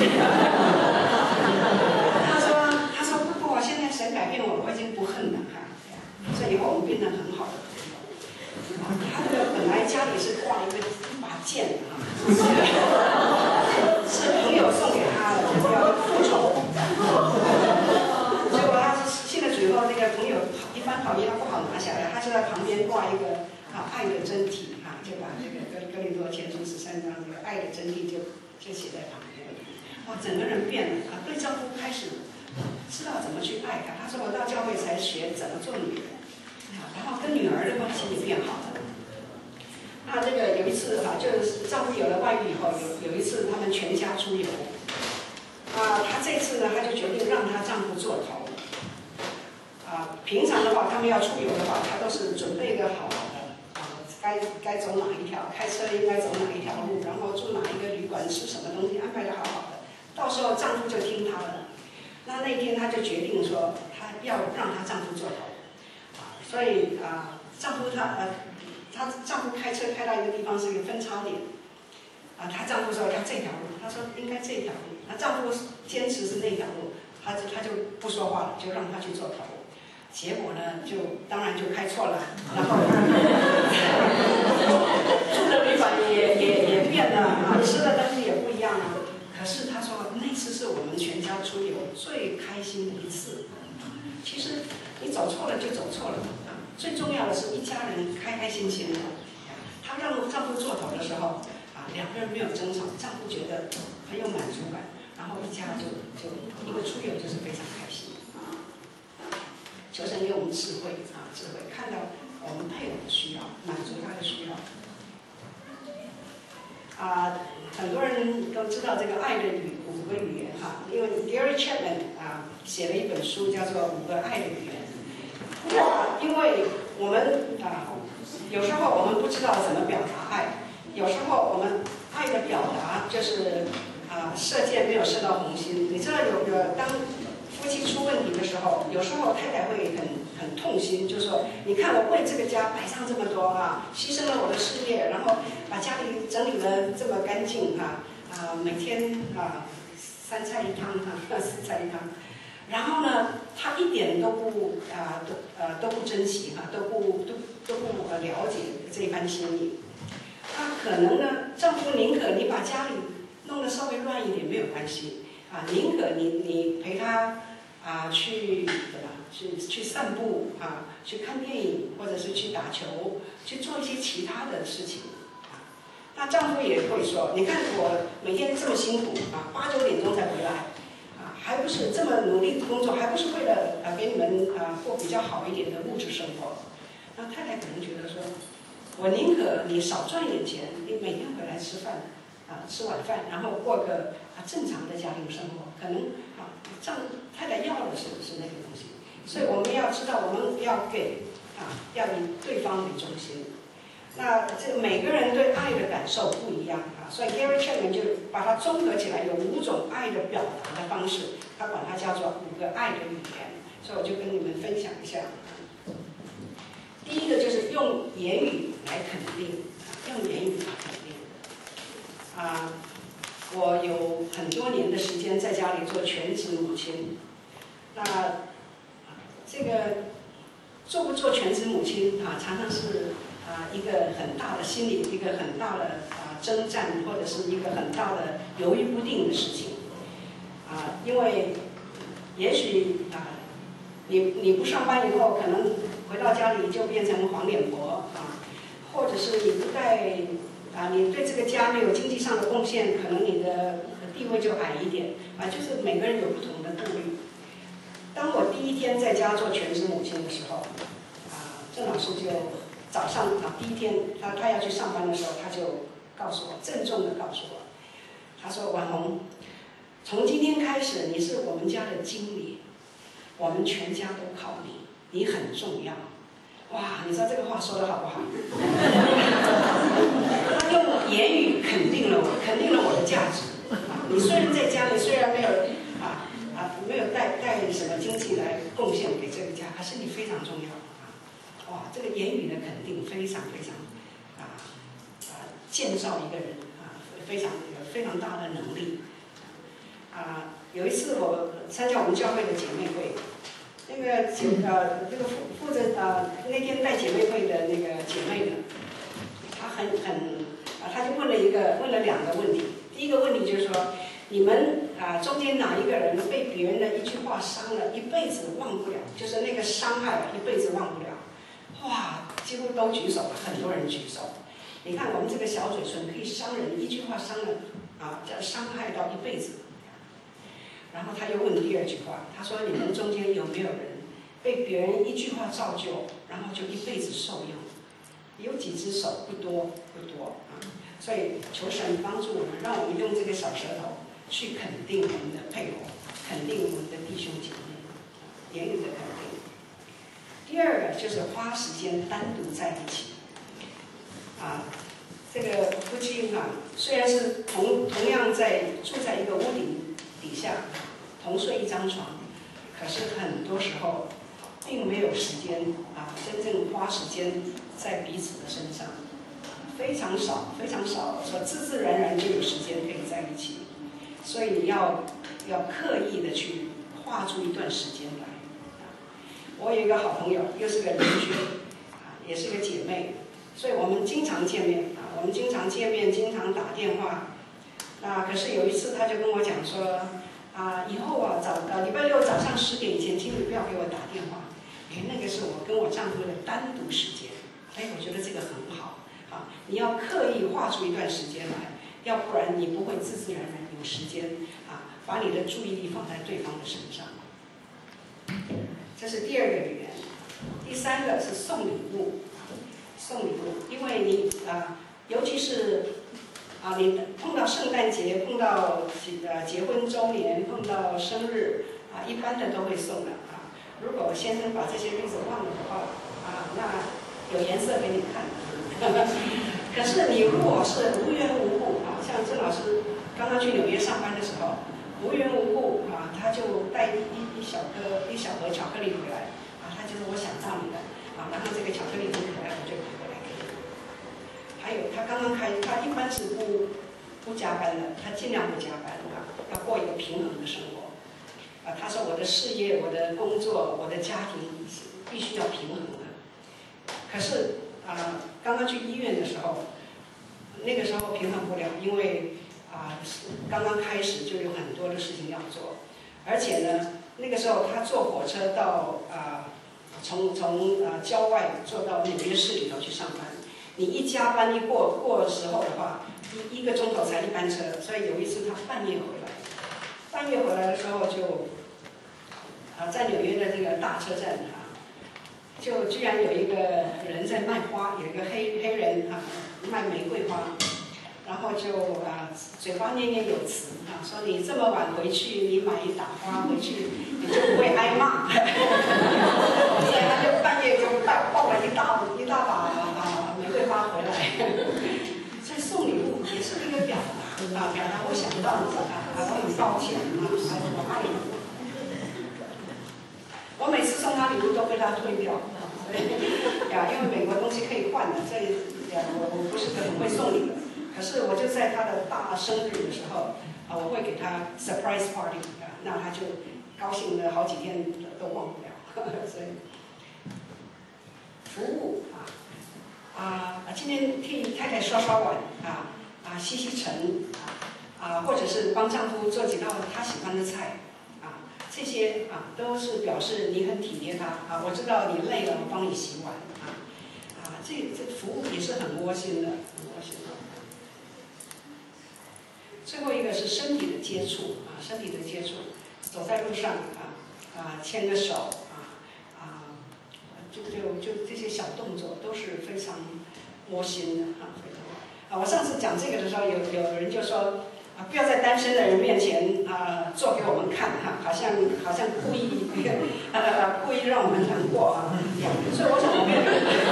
他说不过现在神改变我，我已经不恨了哈，所以以后我们变得很好的朋友。他这个本来家里是挂一把剑的哈，是朋友送给他的，就叫复仇。结果他信了主以后，那个朋友一番好意他不好拿下来，他就在旁边挂一个爱的真谛哈，就把这个哥林多前书13章这个爱的真谛就写在旁边。哇，整个人变了啊，对丈夫开始知道怎么去爱他。他说我到教会才学怎么做女人，然后跟女儿的关系也变好了。那这个有一次哈，就是丈夫有了外遇以后，有一次他们全家出游，她这次呢，她就决定让她丈夫做头。平常的话，他们要出游的话，她都是准备的好的该走哪一条，开车应该走哪一条路，然后住哪一个旅馆，吃什么东西，安排的好好的。到时候丈夫就听她的。那天她就决定说，她要让她丈夫做头。所以丈夫她丈夫开车开到一个地方是一个分叉点，她丈夫说要这条路，她说应该这条路，她丈夫坚持是那条路，她就不说话了，就让她去做头。结果呢，当然就开错了，然后住的旅馆也变了吃的东西也不一样了。可是她说那次是我们全家出游最开心的一次。其实你走错了就走错了。最重要的是一家人开开心心的。她让丈夫做头的时候，两个人没有争吵，丈夫觉得很有满足感，然后一家就一个出游就是非常开心。求神给我们智慧智慧，看到我们配偶的需要，满足他的需要。很多人都知道这个爱的5个语言哈，因为 Gary Chapman 写了一本书叫做《5个爱的语言》。因为我们有时候我们不知道怎么表达爱，有时候我们爱的表达就是射箭没有射到红心。你知道当夫妻出问题的时候，有时候太太会很痛心，就说你看我为这个家摆上这么多牺牲了我的事业，然后把家里整理得这么干净每天3菜1汤4菜1汤。然后呢，她一点都不珍惜都不了解这一番心意。她可能呢，丈夫宁可你把家里弄得稍微乱一点没有关系宁可你陪她去散步去看电影，或者是去打球，去做一些其他的事情那丈夫也会说，你看我每天这么辛苦8、9点钟才回来。还不是这么努力的工作，还不是为了给你们过比较好一点的物质生活。那太太可能觉得说，我宁可你少赚一点钱，你每天回来吃饭吃晚饭，然后过个正常的家庭生活。可能太太要的是那个东西。所以我们要知道，我们要给要以对方为中心。那这个每个人对爱的感受不一样所以 Gary Chapman 就把它综合起来，有5种爱的表达的方式，他管它叫做5个爱的语言。所以我就跟你们分享一下。第一个就是用言语来肯定，用言语来肯定。我有很多年的时间在家里做全职母亲。那这个做不做全职母亲常常是一个很大的心理，一个很大的征战，或者是一个很大的犹豫不定的事情因为也许你不上班以后，可能回到家里就变成黄脸婆或者是你不带你对这个家没有经济上的贡献，可能你的地位就矮一点就是每个人有不同的顾虑。当我第一天在家做全职母亲的时候郑老师就早上第一天他要去上班的时候，他就告诉我，郑重的告诉我，他说婉红，从今天开始你是我们家的经理，我们全家都靠你，你很重要。 哇，你知道这个话说的好不好？他用言语肯定了我的价值。你虽然在家里虽然没有没有带什么经济来贡献给这个家，可是你非常重要哇，这个言语的肯定非常建造一个人非常大的能力有一次我参加我们教会的姐妹会，那个这个负责那天带姐妹会的那个姐妹呢，她她就问了两个问题。第一个问题就是说，你们中间哪一个人被别人的一句话伤了，一辈子忘不了，就是那个伤害一辈子忘不了？哇，几乎都举手了，很多人举手。你看我们这个小嘴唇可以伤人，一句话伤了叫伤害到一辈子。然后他又问第二句话，他说：“你们中间有没有人被别人一句话造就，然后就一辈子受用？有几只手，不多所以求神帮助我们，让我们用这个小舌头去肯定我们的配偶，肯定我们的弟兄姐妹，言语的肯定。第二个就是花时间单独在一起这个夫妻虽然是同样住在一个屋顶底下，同睡一张床，可是很多时候并没有时间真正花时间在彼此的身上，非常少，说自然就有时间可以在一起，所以你要刻意的去划出一段时间来。我有一个好朋友，又是个邻居也是个姐妹，所以我们经常见面经常打电话。可是有一次他就跟我讲说以后礼拜六早上10点以前，请你不要给我打电话。那个是我跟我丈夫的单独时间。我觉得这个很好你要刻意划出一段时间来，要不然你不会自然有时间把你的注意力放在对方的身上。这是第二个语言。第三个是送礼物。因为你尤其是你碰到圣诞节，碰到结婚周年，碰到生日一般的都会送的如果先生把这些日子忘了的话那有颜色给你看可是你如果是无缘无故像郑老师刚刚去纽约上班的时候，无缘无故他就带一小盒巧克力回来他就说我想到你了然后这个巧克力很可爱，我就买回来给你。还有他刚刚他一般是不加班的，他尽量不加班要过一个平衡的生活他说我的事业、我的工作、我的家庭必须要平衡的。可是刚刚去医院的时候，那个时候平衡不了，因为刚刚开始就有很多的事情要做，而且呢，那个时候他坐火车到从郊外坐到纽约市里头去上班。你一加班一过的时候的话，1个钟头才一班车，所以有一次他半夜回来。半夜回来的时候就在纽约的这个大车站就居然有一个人在卖花，有一个黑人卖玫瑰花，然后就嘴巴念念有词说你这么晚回去，你买一打花回去，你就不会挨骂。所以他就半夜就抱了一大把玫瑰花回来。所以送礼物也是一个表达我想到你我很抱歉我爱你。我每次送他礼物都被他退掉，因为美国东西可以换的，所以我不是个很会送礼的。可是我就在他的大生日的时候我会给他 surprise party 那他就高兴了好几天都忘不了。所以服务今天替太太刷碗吸尘或者是帮丈夫做几道他喜欢的菜这些都是表示你很体贴他我知道你累了，我帮你洗碗这服务也是很窝心的，最后一个是身体的接触走在路上牵个手就这些小动作都是非常窝心的我上次讲这个的时候，有人就说不要在单身的人面前做给我们看哈，好像故意故意让我们难过啊，所以我想我们要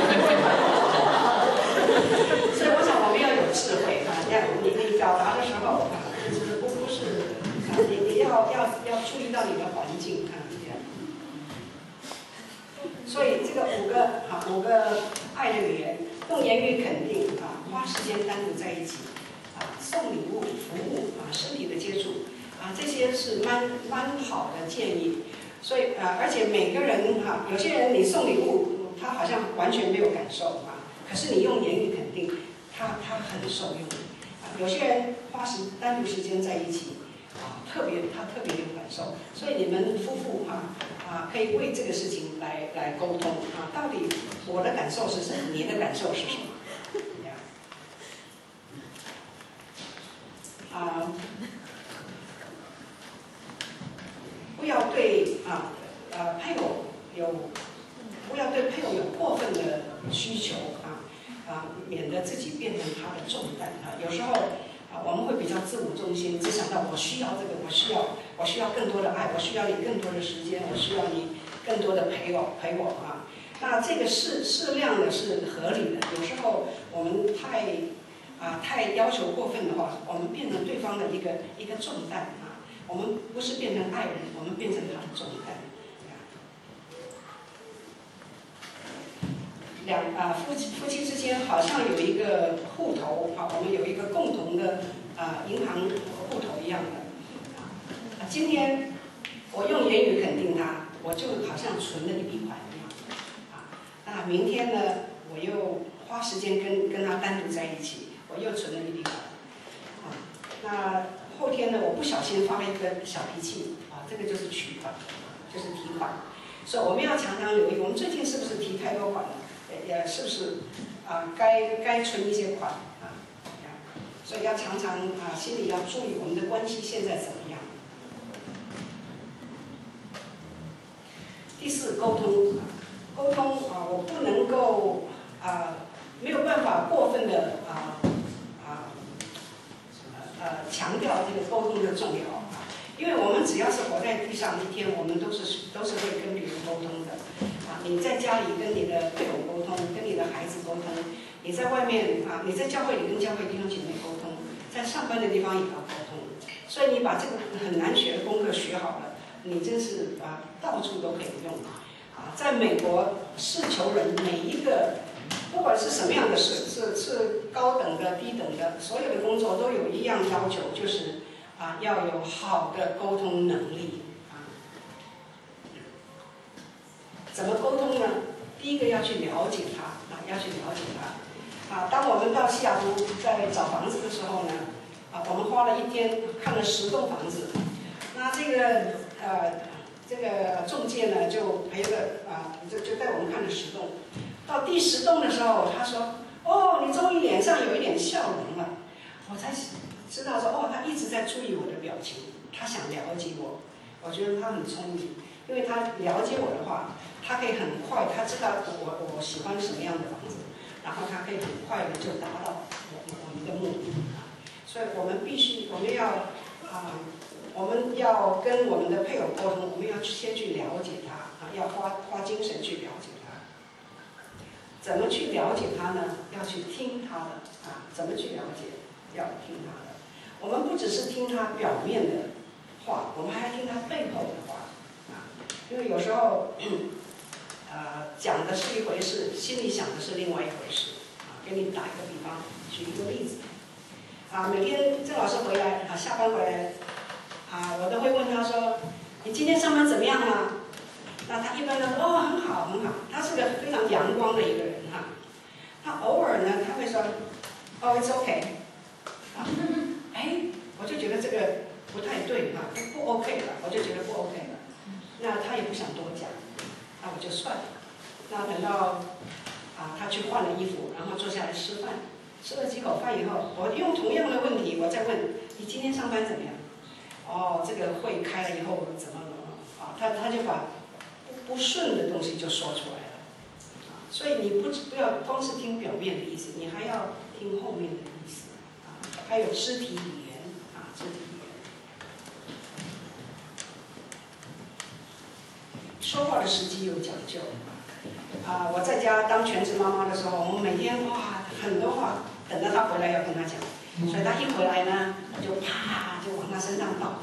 所以我想我们要有智慧啊，你表达的时候啊，就是不是啊，你要注意到你的环境啊，这样。所以这个五个爱的语言，用言语肯定啊，花时间单独在一起啊，送礼物、服务啊，身体的接触啊，这些是蛮好的建议。所以而且每个人哈，有些人你送礼物，他好像完全没有感受啊，可是你用言语肯定，他很受用啊。有些人单独时间在一起啊，他特别有感受。所以你们夫妇可以为这个事情来沟通啊，到底我的感受是什么，你的感受是什么？不要对配偶有过分的需求免得自己变成他的重担啊。有时候我们会比较自我中心，只想到我需要这个，我需要更多的爱，我需要你更多的时间，我需要你更多的陪我啊。那这个适量的是合理的。有时候我们太要求过分的话，我们变成对方的一个重担啊。我们不是变成爱人，我们变成他的重担。夫妻之间好像有一个户头啊，我们有一个共同的银行户头一样的。今天我用言语肯定他，我就好像存了一笔款一样啊。那明天呢，我又花时间跟他单独在一起，我又存了一笔款啊。那后天呢，我不小心发了一个小脾气啊，这个就是取款，就是提款。所以我们要常常留意，我们最近是不是提太多款了？也是不是该存一些款啊？所以要常常心里要注意我们的关系现在怎么样。第四，沟通。我不能够没有办法过分的强调这个沟通的重要啊，因为我们只要是活在地上一天，我们都是会跟别人沟通的啊。你在家里跟你的配偶沟通，跟你的孩子沟通；你在外面你在教会里跟教会弟兄姐妹沟通，在上班的地方也要沟通。所以你把这个很难学的功课学好了，你真是到处都可以用啊。在美国，事求人每一个。不管是什么样的事，是高等的、低等的，所有的工作都有一样要求，就是要有好的沟通能力啊。怎么沟通呢？第一个要去了解他要去了解他当我们到西雅图在找房子的时候呢，我们花了一天看了10栋房子。那这个中介呢就陪着就带我们看了10栋。到第10栋的时候，他说：“哦，你终于脸上有一点笑容了。”我才知道说，他一直在注意我的表情，他想了解我。我觉得他很聪明，因为他了解我的话，他可以很快，他知道我喜欢什么样的房子，然后他可以很快的就达到我们的目的所以我们要跟我们的配偶沟通，我们要先去了解他要花精神去了解他。怎么去了解他呢？要去听他的怎么去了解？要听他的。我们不只是听他表面的话，我们还要听他背后的话因为有时候讲的是一回事，心里想的是另外一回事给你打一个比方，举一个例子每天郑老师回来下班回来我都会问他说：“你今天上班怎么样啊？”那他一般都说：“哦，很好，很好。”他是个非常阳光的一个人他偶尔呢，他会说：“哦 ，it's okay。”我就觉得这个不太对不 OK 了，我就觉得不 OK 了。那他也不想多讲，那我就算了。那等到他去换了衣服，然后坐下来吃饭，吃了几口饭以后，我用同样的问题，我再问你今天上班怎么样？哦，这个会开了以后怎么他就把不顺的东西就说出来了所以你不要光是听表面的意思，你还要听后面的意思还有肢体语言肢体语言。 说话的时机有讲究。我在家当全职妈妈的时候，我们每天很多话等到他回来要跟他讲，所以他一回来呢，我就啪就往他身上倒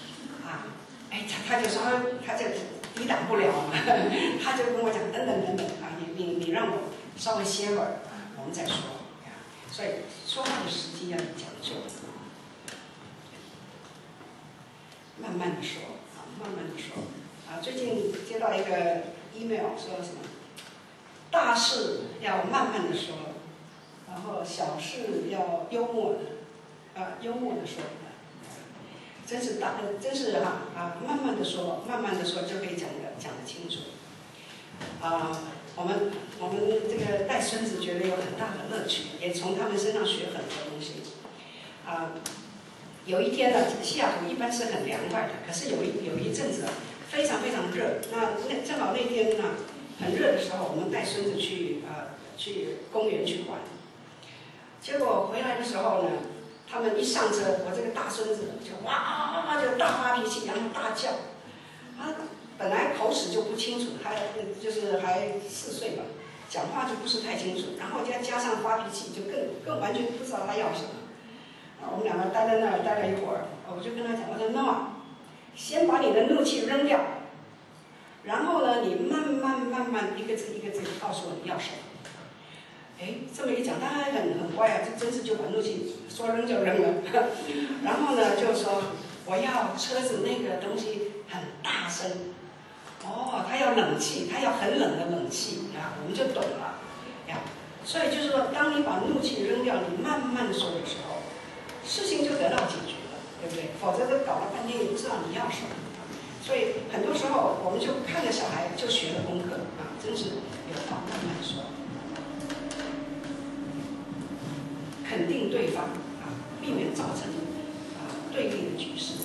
他就说他就抵挡不了嘛，他就跟我讲等等你让我稍微歇会儿，我们再说。所以说话的时机要讲究，慢慢的说慢慢的说。最近接到一个 email 说什么，大事要慢慢的说，然后小事要幽默的说。真是慢慢的说就可以讲得清楚。我们这个带孙子觉得有很大的乐趣，也从他们身上学很多东西。有一天呢，西雅图一般是很凉快的，可是有一阵子非常非常热。那正好那天呢很热的时候，我们带孙子去公园去玩。结果回来的时候呢，他们一上车，我这个大孙子就就大发脾气，然后大叫。本来口齿就不清楚，还4岁吧，讲话就不是太清楚，然后加上发脾气，就更完全不知道他要什么。我们两个待在那儿待了一会儿，我就跟他讲，我说 Noah， 先把你的怒气扔掉，然后呢，你慢慢一个字一个字告诉我你要什么。这么一讲，他还很乖啊，这真是就把怒气说扔就扔了。然后呢，就说我要车子那个东西很大声。他要冷气，他要很冷的冷气我们就懂了所以就是说，当你把怒气扔掉，你慢慢说的时候，事情就得到解决了，对不对？否则都搞了半天也不知道你要什么。所以很多时候我们就看着小孩就学了功课真是有话慢慢说，肯定对方避免造成对立的局势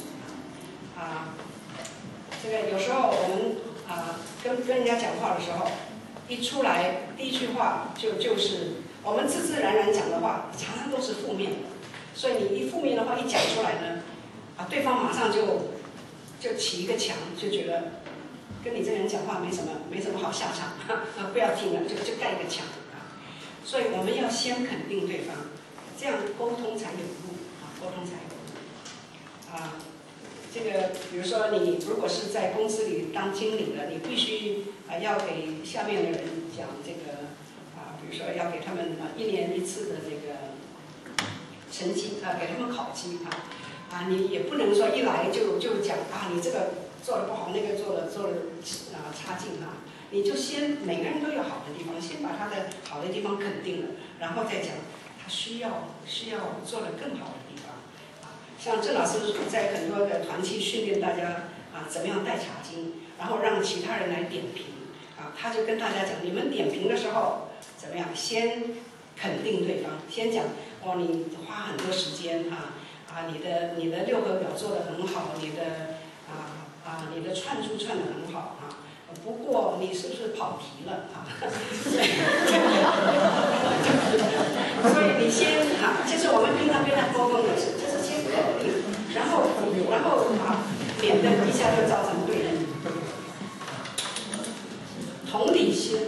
这个有时候我们跟人家讲话的时候，一出来第一句话就是我们自自然然讲的话，常常都是负面的，所以你一负面的话一讲出来呢，对方马上就起一个墙，就觉得跟你这人讲话没什么好下场不要听了，就盖一个墙所以我们要先肯定对方，这样沟通才有路沟通才有路这个比如说你如果是在公司里当经理的，你必须要给下面的人讲这个比如说要给他们1年1次的这个成绩给他们考绩你也不能说一来就讲你这个做得不好，那个做了差劲你就先每个人都有好的地方，先把他的好的地方肯定了，然后再讲他需要做得更好的地方像郑老师在很多的团契训练大家怎么样带茶经，然后让其他人来点评他就跟大家讲，你们点评的时候怎么样？先肯定对方，先讲你花很多时间你的6合表做得很好，你的串珠串得很好不过你是不是跑题了所以你先这是我们平常跟他沟通的事，就是先肯定，然后免得一下就造成对立。同理心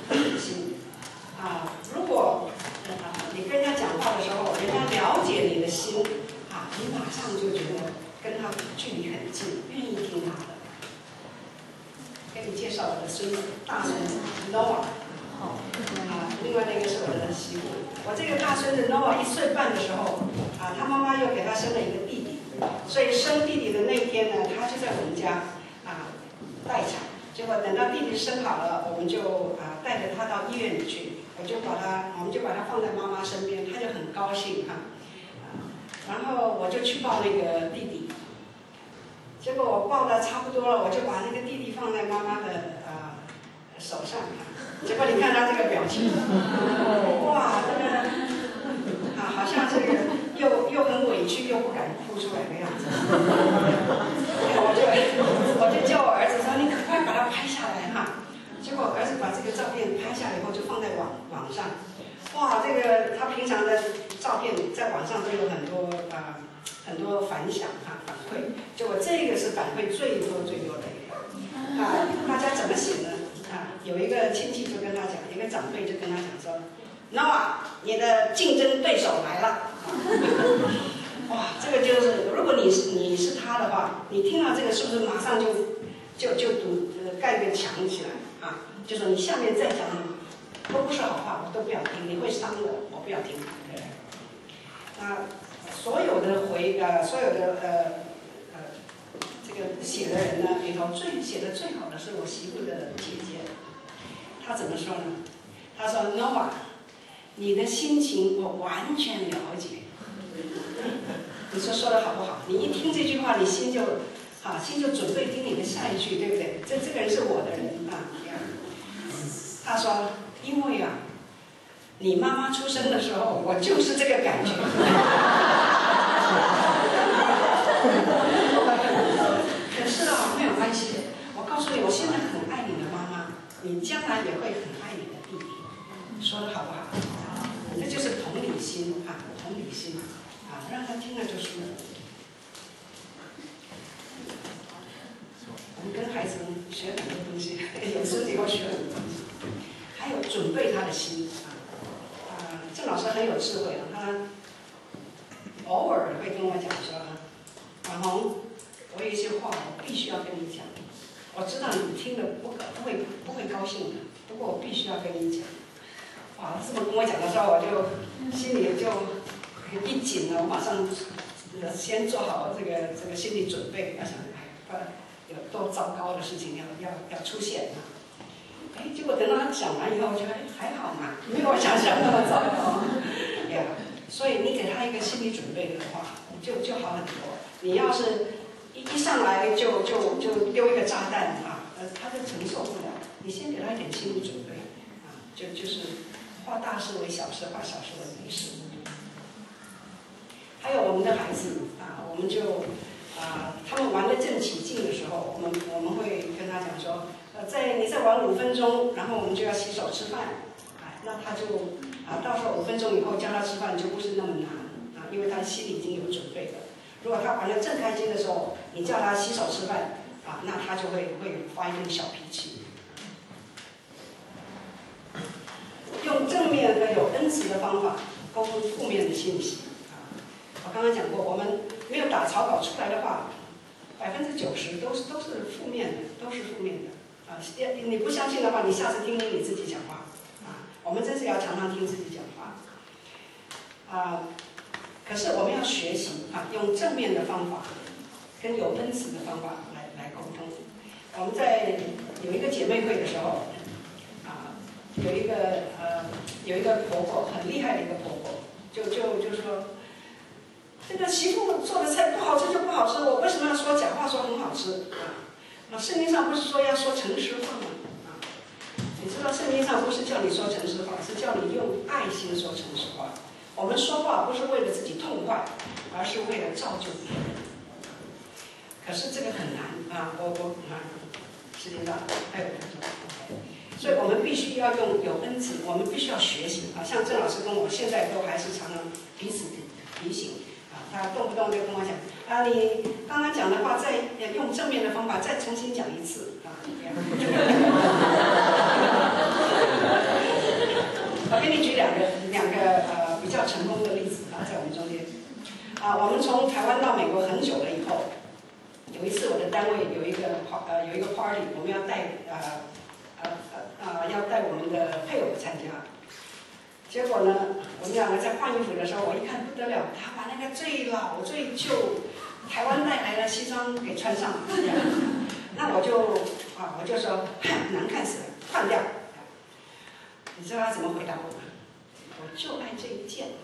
如果你跟人家讲话的时候，人家了解你的心你马上就觉得跟他距离很近，愿意听他的。给你介绍我的孙子，大孙子 Noah 另外那个是我的媳妇。我这个大孙子 Noah 1岁半的时候他妈妈又给他生了一个弟弟，所以生弟弟的那一天呢，他就在我们家待产。结果等到弟弟生好了，我们就带着他到医院里去，我们就把他放在妈妈身边，他就很高兴然后我就去抱那个弟弟，结果我抱的差不多了，我就把那个弟弟放在妈妈的手上结果你看他这个表情，哇，这个好像这个又很委屈又不敢哭出来的样子。我就叫我儿子说，你赶快把它拍下来结果儿子把这个照片拍下来以后就放在网上，哇，这个他平常的照片在网上都有很多反响反馈，结果这个是反馈最多的一个。 大家怎么写呢？有一个亲戚就跟他讲，一个长辈就跟他讲说 ，Noah， 你的竞争对手来了。哇，这个就是，如果你是他的话，你听到这个是不是马上就盖个墙起来啊？就说你下面再讲都不是好话，我都不要听，你会伤我，我不要听。对。所有的这个写的人呢，里头写的最好的是我媳妇的姐姐，她怎么说呢？她说 Noah， 你的心情我完全了解。你说的好不好？你一听这句话，你心就准备听你的下一句，对不对？这个人是我的人啊。他说，因为啊，你妈妈出生的时候，我就是这个感觉。可是啊，没有关系。我告诉你，我现在很爱你的妈妈，你将来也会很爱你的弟弟。说的好不好？这就是同理心啊，同理心。让他听了就舒服。我们跟孩子学很多东西，有时以后学很多东西，还有准备他的心郑老师很有智慧他偶尔会跟我讲说，婉红，我有一些话我必须要跟你讲，我知道你听了不会高兴的，不过我必须要跟你讲。哇，这么跟我讲的时候，我就心里就一紧了，我马上先做好这个心理准备，要想有多糟糕的事情要出现啊！结果等到他讲完以后，我觉得还好嘛，没有我想象那么糟糕。所以你给他一个心理准备的话，就好很多。你要是一上来就丢一个炸弹他就承受不了。你先给他一点心理准备就是化大事为小事，化小事为没事。还有我们的孩子我们就他们玩得正起劲的时候，我们会跟他讲说，你再玩5分钟，然后我们就要洗手吃饭，那他就到时候5分钟以后叫他吃饭就不是那么难因为他心里已经有准备了。如果他玩得正开心的时候，你叫他洗手吃饭那他就会发一点小脾气。用正面的有恩慈的方法沟通负面的信息我刚刚讲过，我们没有打草稿出来的话，90%都是负面的，都是负面的你不相信的话，你下次听听你自己讲话我们真是要常常听自己讲话可是我们要学习用正面的方法跟有恩慈的方法来沟通。我们在有一个姐妹会的时候有一个婆婆很厉害的一个婆婆，就说这个媳妇做的菜不好吃就不好吃，我为什么要说假话说很好吃圣经上不是说要说诚实话吗你知道圣经上不是叫你说诚实话，是叫你用爱心说诚实话。我们说话不是为了自己痛快，而是为了造就别人。可是这个很难世界上还有所以我们必须要用有恩慈，我们必须要学习像郑老师跟我现在都还是常常彼此提醒他动不动就跟我讲你刚刚讲的话再用正面的方法再重新讲一次我给你举两个比较成功的例子在我们中间我们从台湾到美国很久了以后，有一次我的单位有一个 party， 我们要带我们的配偶参加。结果呢，我们两个在换衣服的时候，我一看不得了，他把那个最老最旧台湾带来的西装给穿上了。那我就说难看死了，换掉。你知道他怎么回答我吗？我就爱这一件。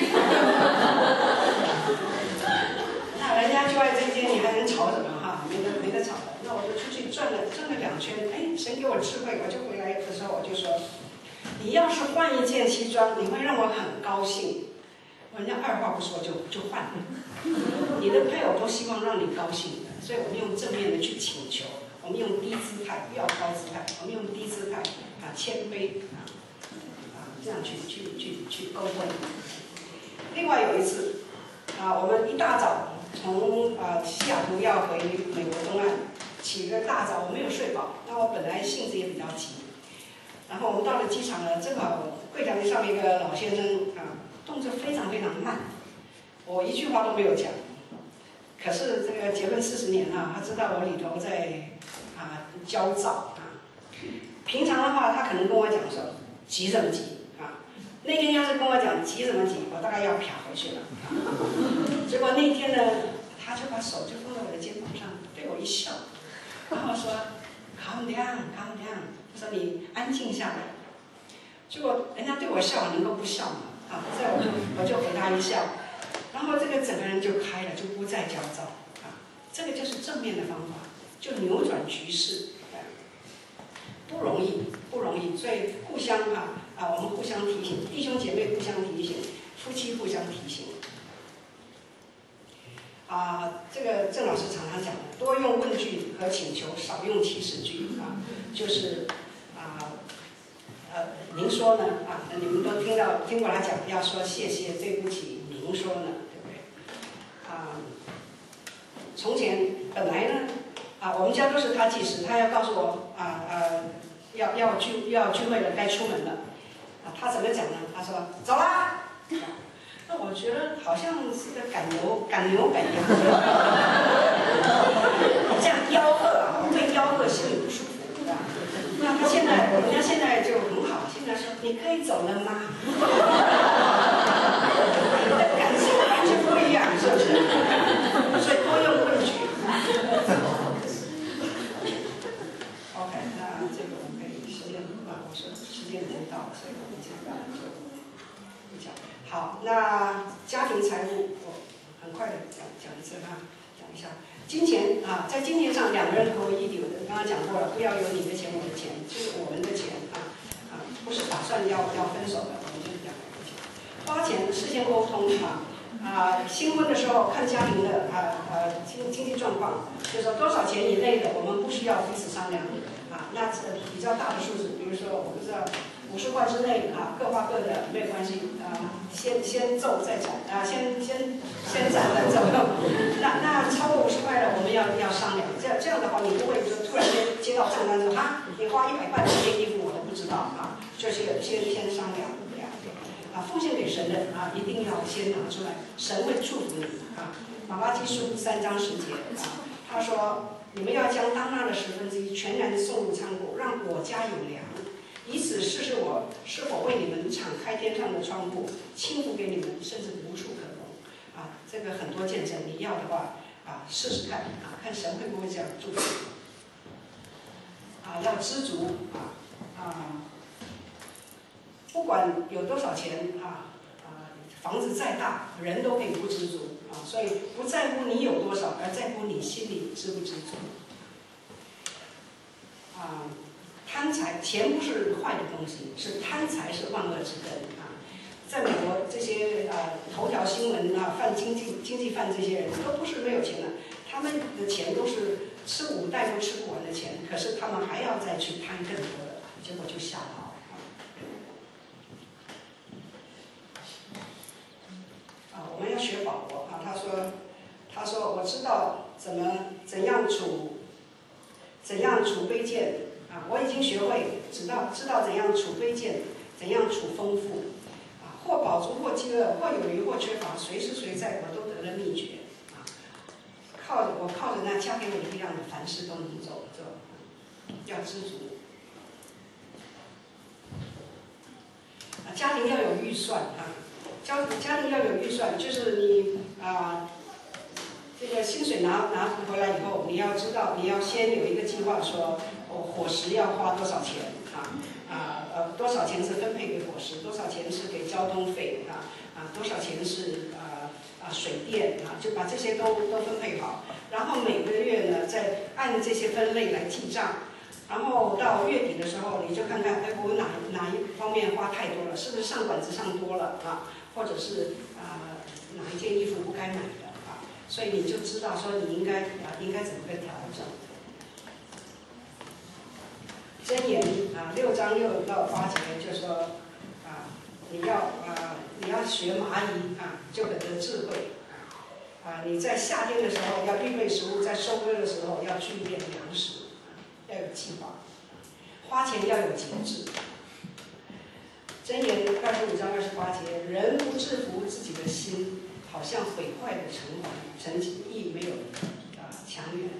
那人家就爱这一件，你还能吵什么没得吵的。那我就出去转了2圈，神给我智慧，我就回来的时候我就说，你要是换一件西装，你会让我很高兴。人家二话不说就换了。你的配偶都希望让你高兴的，所以我们用正面的去请求，我们用低姿态，不要高姿态，我们用低姿态谦卑这样去沟通。另外有一次我们一大早从西雅图要回美国东岸， 起个大早，我没有睡饱，那我本来性子也比较急。然后我们到了机场了，正好柜台上面一个老先生动作非常非常慢，我一句话都没有讲。可是这个结婚40年他知道我里头在焦躁平常的话，他可能跟我讲说急什么急那天要是跟我讲急什么急，我大概要啪回去了结果那天呢，他就把手就放在我的肩膀上，对我一笑，然后说 calm down calm down， 他说你安静下来。结果人家对我笑，能够不笑吗？所以我就给他一笑，然后这个整个人就开了，就不再焦躁这个就是正面的方法，就扭转局势不容易不容易，所以互相我们互相提醒，弟兄姐妹互相提醒，夫妻互相提醒这个郑老师常常讲的，多用问句和请求，少用祈使句就是您说呢你们都听过他讲，要说谢谢对不起，您说呢，对不对从前本来呢我们家都是他计时，他要告诉我要聚会了，该出门了他怎么讲呢？他说走啦那我觉得好像是个赶牛赶羊这样吆喝被吆喝心里不舒服那人家现在就很好，现在说你可以走了吗？你的感受完全不一样，是不是？所以多用问句。OK， 那这个我们可以时间我说时间已经到了，所以我们这个就不讲。好，那家庭财务我很快的讲一次讲一下。金钱在金钱上两个人合为一体，我刚刚讲过了，不要有你的钱我的钱，就是我们的钱不是打算要分手的，我们就是两个人的钱。花钱事先沟通新婚的时候看家庭的经济状况，就是说多少钱以内的我们不需要彼此商量那比较大的数字，比如说我不知道50块之内各花各的没有关系先奏再斩先斩再奏那超过50块的我们要商量，这样的话你不会说突然间接到账单说你花100块买件衣服我都不知道就是先商量奉献给神的一定要先拿出来，神会祝福你马拉基书3章10节他说你们要将当纳的1/10全然送入仓库，让我家有粮，以此试试我是否为你们敞开天上的窗户，倾福给你们，甚至无处可容这个很多见证，你要的话试试看看神会不会这样祝福要知足不管有多少钱房子再大，人都可以不知足所以不在乎你有多少，而在乎你心里知不知足贪财，钱不是坏的东西，是贪财是万恶之根在美国这些头条新闻犯经济犯这些人都不是没有钱的，他们的钱都是吃5代都吃不完的钱，可是他们还要再去贪更多的，结果就吓跑我们要学保罗他说我知道怎样储卑贱我已经学会知道怎样储卑贱，怎样储丰富或饱足或饥饿，或有余或缺乏，随时随在我都得了秘诀靠着那加给我力量的，凡事都能做要知足家庭要有预算家庭要有预算，就是你这个薪水拿回来以后，你要知道，你要先有一个计划，说伙食要花多少钱多少钱是分配给伙食，多少钱是给交通费多少钱是水电就把这些都分配好，然后每个月呢再按这些分类来记账，然后到月底的时候，你就看看我哪一方面花太多了，是不是上管子上多了或者是哪一件衣服不该买的所以你就知道说你应该怎么个调整。箴言6章6到8节就说你要学蚂蚁就得智慧你在夏天的时候要预备食物，在收割的时候候要注意点粮食，要有计划，花钱要有节制。箴言25章28节，人不制服自己的心，好像毁坏的城环，城邑没有强援。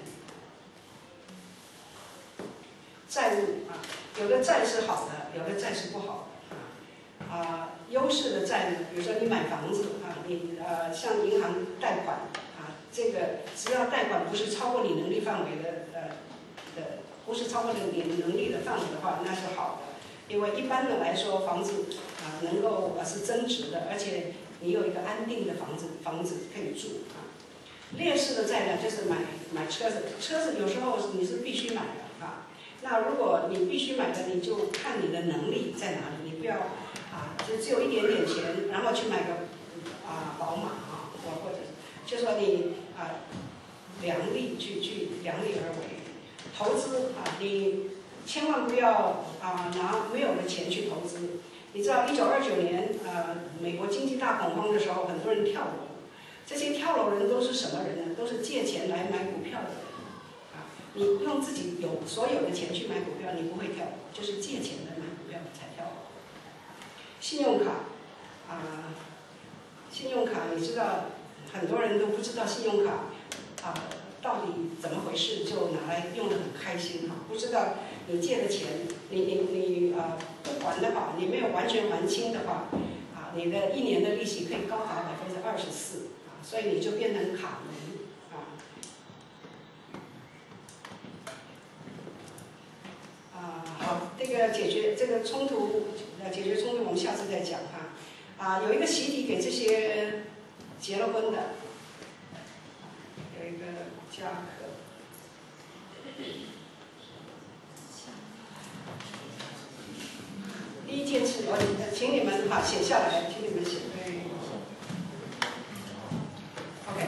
债务有的债是好的，有的债是不好的优势的债呢，比如说你买房子你向银行贷款这个只要贷款不是超过你能力范围不是超过你能力的范围的话，那是好的。因为一般的来说，房子能够是增值的，而且你有一个安定的房子可以住劣势的债呢，就是买车子，车子有时候你是必须买的那如果你必须买的，你就看你的能力在哪里，你不要就只有一点点钱，然后去买个宝马或者就说你量力而为。投资你千万不要拿没有的钱去投资。你知道1929年美国经济大恐慌的时候，很多人跳楼。这些跳楼人都是什么人呢？都是借钱来买股票的人你用自己所有的钱去买股票，你不会跳楼，就是借钱来买股票才跳楼。信用卡信用卡你知道很多人都不知道信用卡到底怎么回事，就拿来用得很开心不知道你借的钱，你不还的话，你没有完全还清的话你的1年的利息可以高达24%所以你就变成卡奴好，这个解决冲突，我们下次再讲有一个习题给这些结了婚的，有一个家课。第一件事，请你们写下来，请你们写对。OK，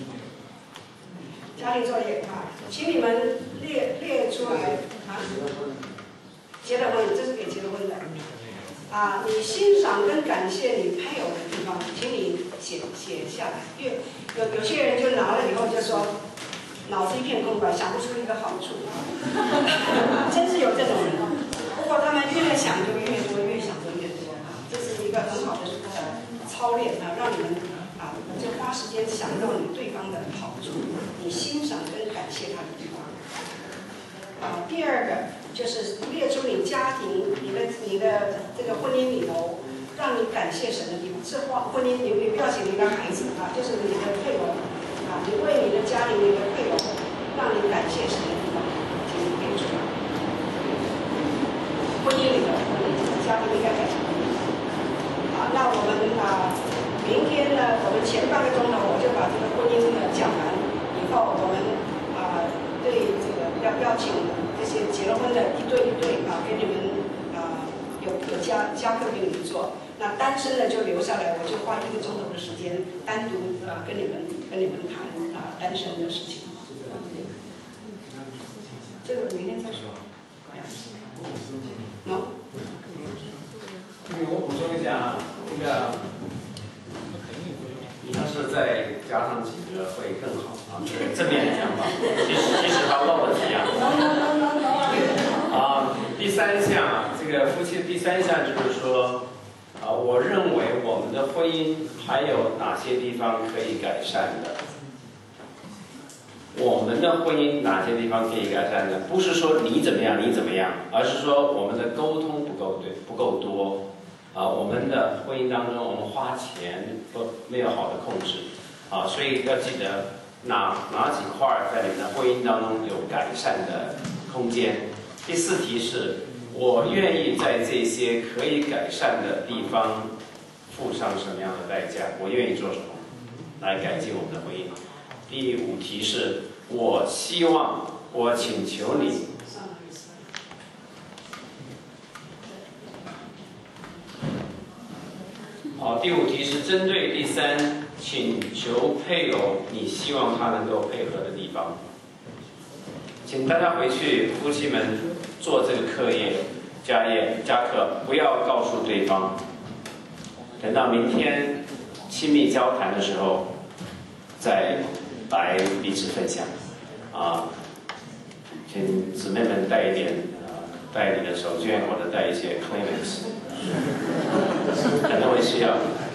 家庭作业请你们列出来结了婚，这是给结了婚的你欣赏跟感谢你配偶的地方，请你写下来。有些人就拿了以后就说脑子一片空白，想不出一个好处真是有这种人不过他们越想就越多，越想就越多这是一个很好的操练让你们就花时间想到你对方的好处，你欣赏跟感谢他的地方第二个就是列出你家庭、你的这个婚姻里头，让你感谢神的地方。是婚姻，你不要写你的孩子就是你的配偶你为你的家庭、你的配偶，让你感谢神的地方，请你列出来。婚姻里头，家庭应该感谢神的地方那我们明天呢，我们前半个钟头我就把这个婚姻讲完，以后我们对这个要请这些结了婚的一对给你们有家课给你们做。那单身的就留下来，我就花1个钟头的时间单独跟你们谈单身的事情。这个明天再说。 我补充一下你要是再加上几个会更好正面的讲法。其实它漏了几样第三项这个夫妻的第三项就是说我认为我们的婚姻还有哪些地方可以改善的？我们的婚姻哪些地方可以改善的？不是说你怎么样，而是说我们的沟通不够多我们的婚姻当中，我们花钱没有好的控制所以要记得哪几块在你们的婚姻当中有改善的空间。第4题是我愿意在这些可以改善的地方付上什么样的代价？我愿意做什么来改进我们的婚姻？第5题是我希望，我请求你第5题是针对第3，请求配偶你希望他能够配合的地方。请大家回去，夫妻们做这个家课，不要告诉对方，等到明天亲密交谈的时候再来彼此分享请姊妹们带一点带你的手绢或者带一些 Kleenex， 可能会需要。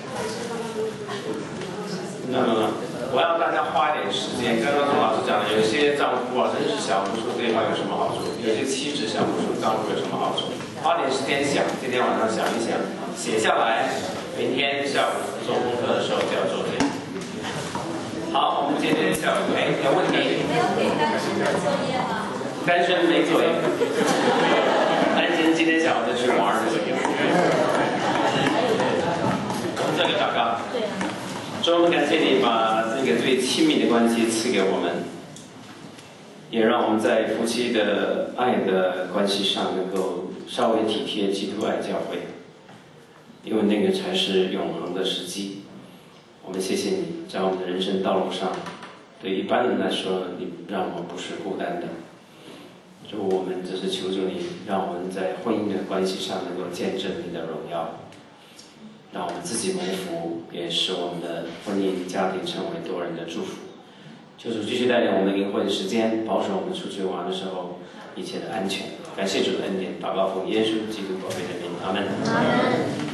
那么我要大家花一点时间。刚刚钟老师讲的，有些丈夫啊，真是想不出对方有什么好处；有些妻子想不出丈夫有什么好处。花点时间想，今天晚上想一想，写下来，明天下午做功课的时候就要做这个。好，我们今天下午有问题？ 没有给单身的作业吗？ 单身没作业，单身今天下午就去玩了。我们这个祷告。对。主，我们感谢你把这个最亲密的关系赐给我们，也让我们在夫妻的爱的关系上能够稍微体贴基督爱教会，因为那个才是永恒的时机。我们谢谢你，在我们的人生道路上，对一般人来说，你让我们不是孤单的。主，我们只是求助你，让我们在婚姻的关系上能够见证你的荣耀。让我们自己蒙福，也使我们的婚姻家庭成为多人的祝福。求主继续带领我们的灵魂时间，保守我们出去玩的时候一切的安全。感谢主的恩典，祷告奉耶稣基督宝贝的名，阿门。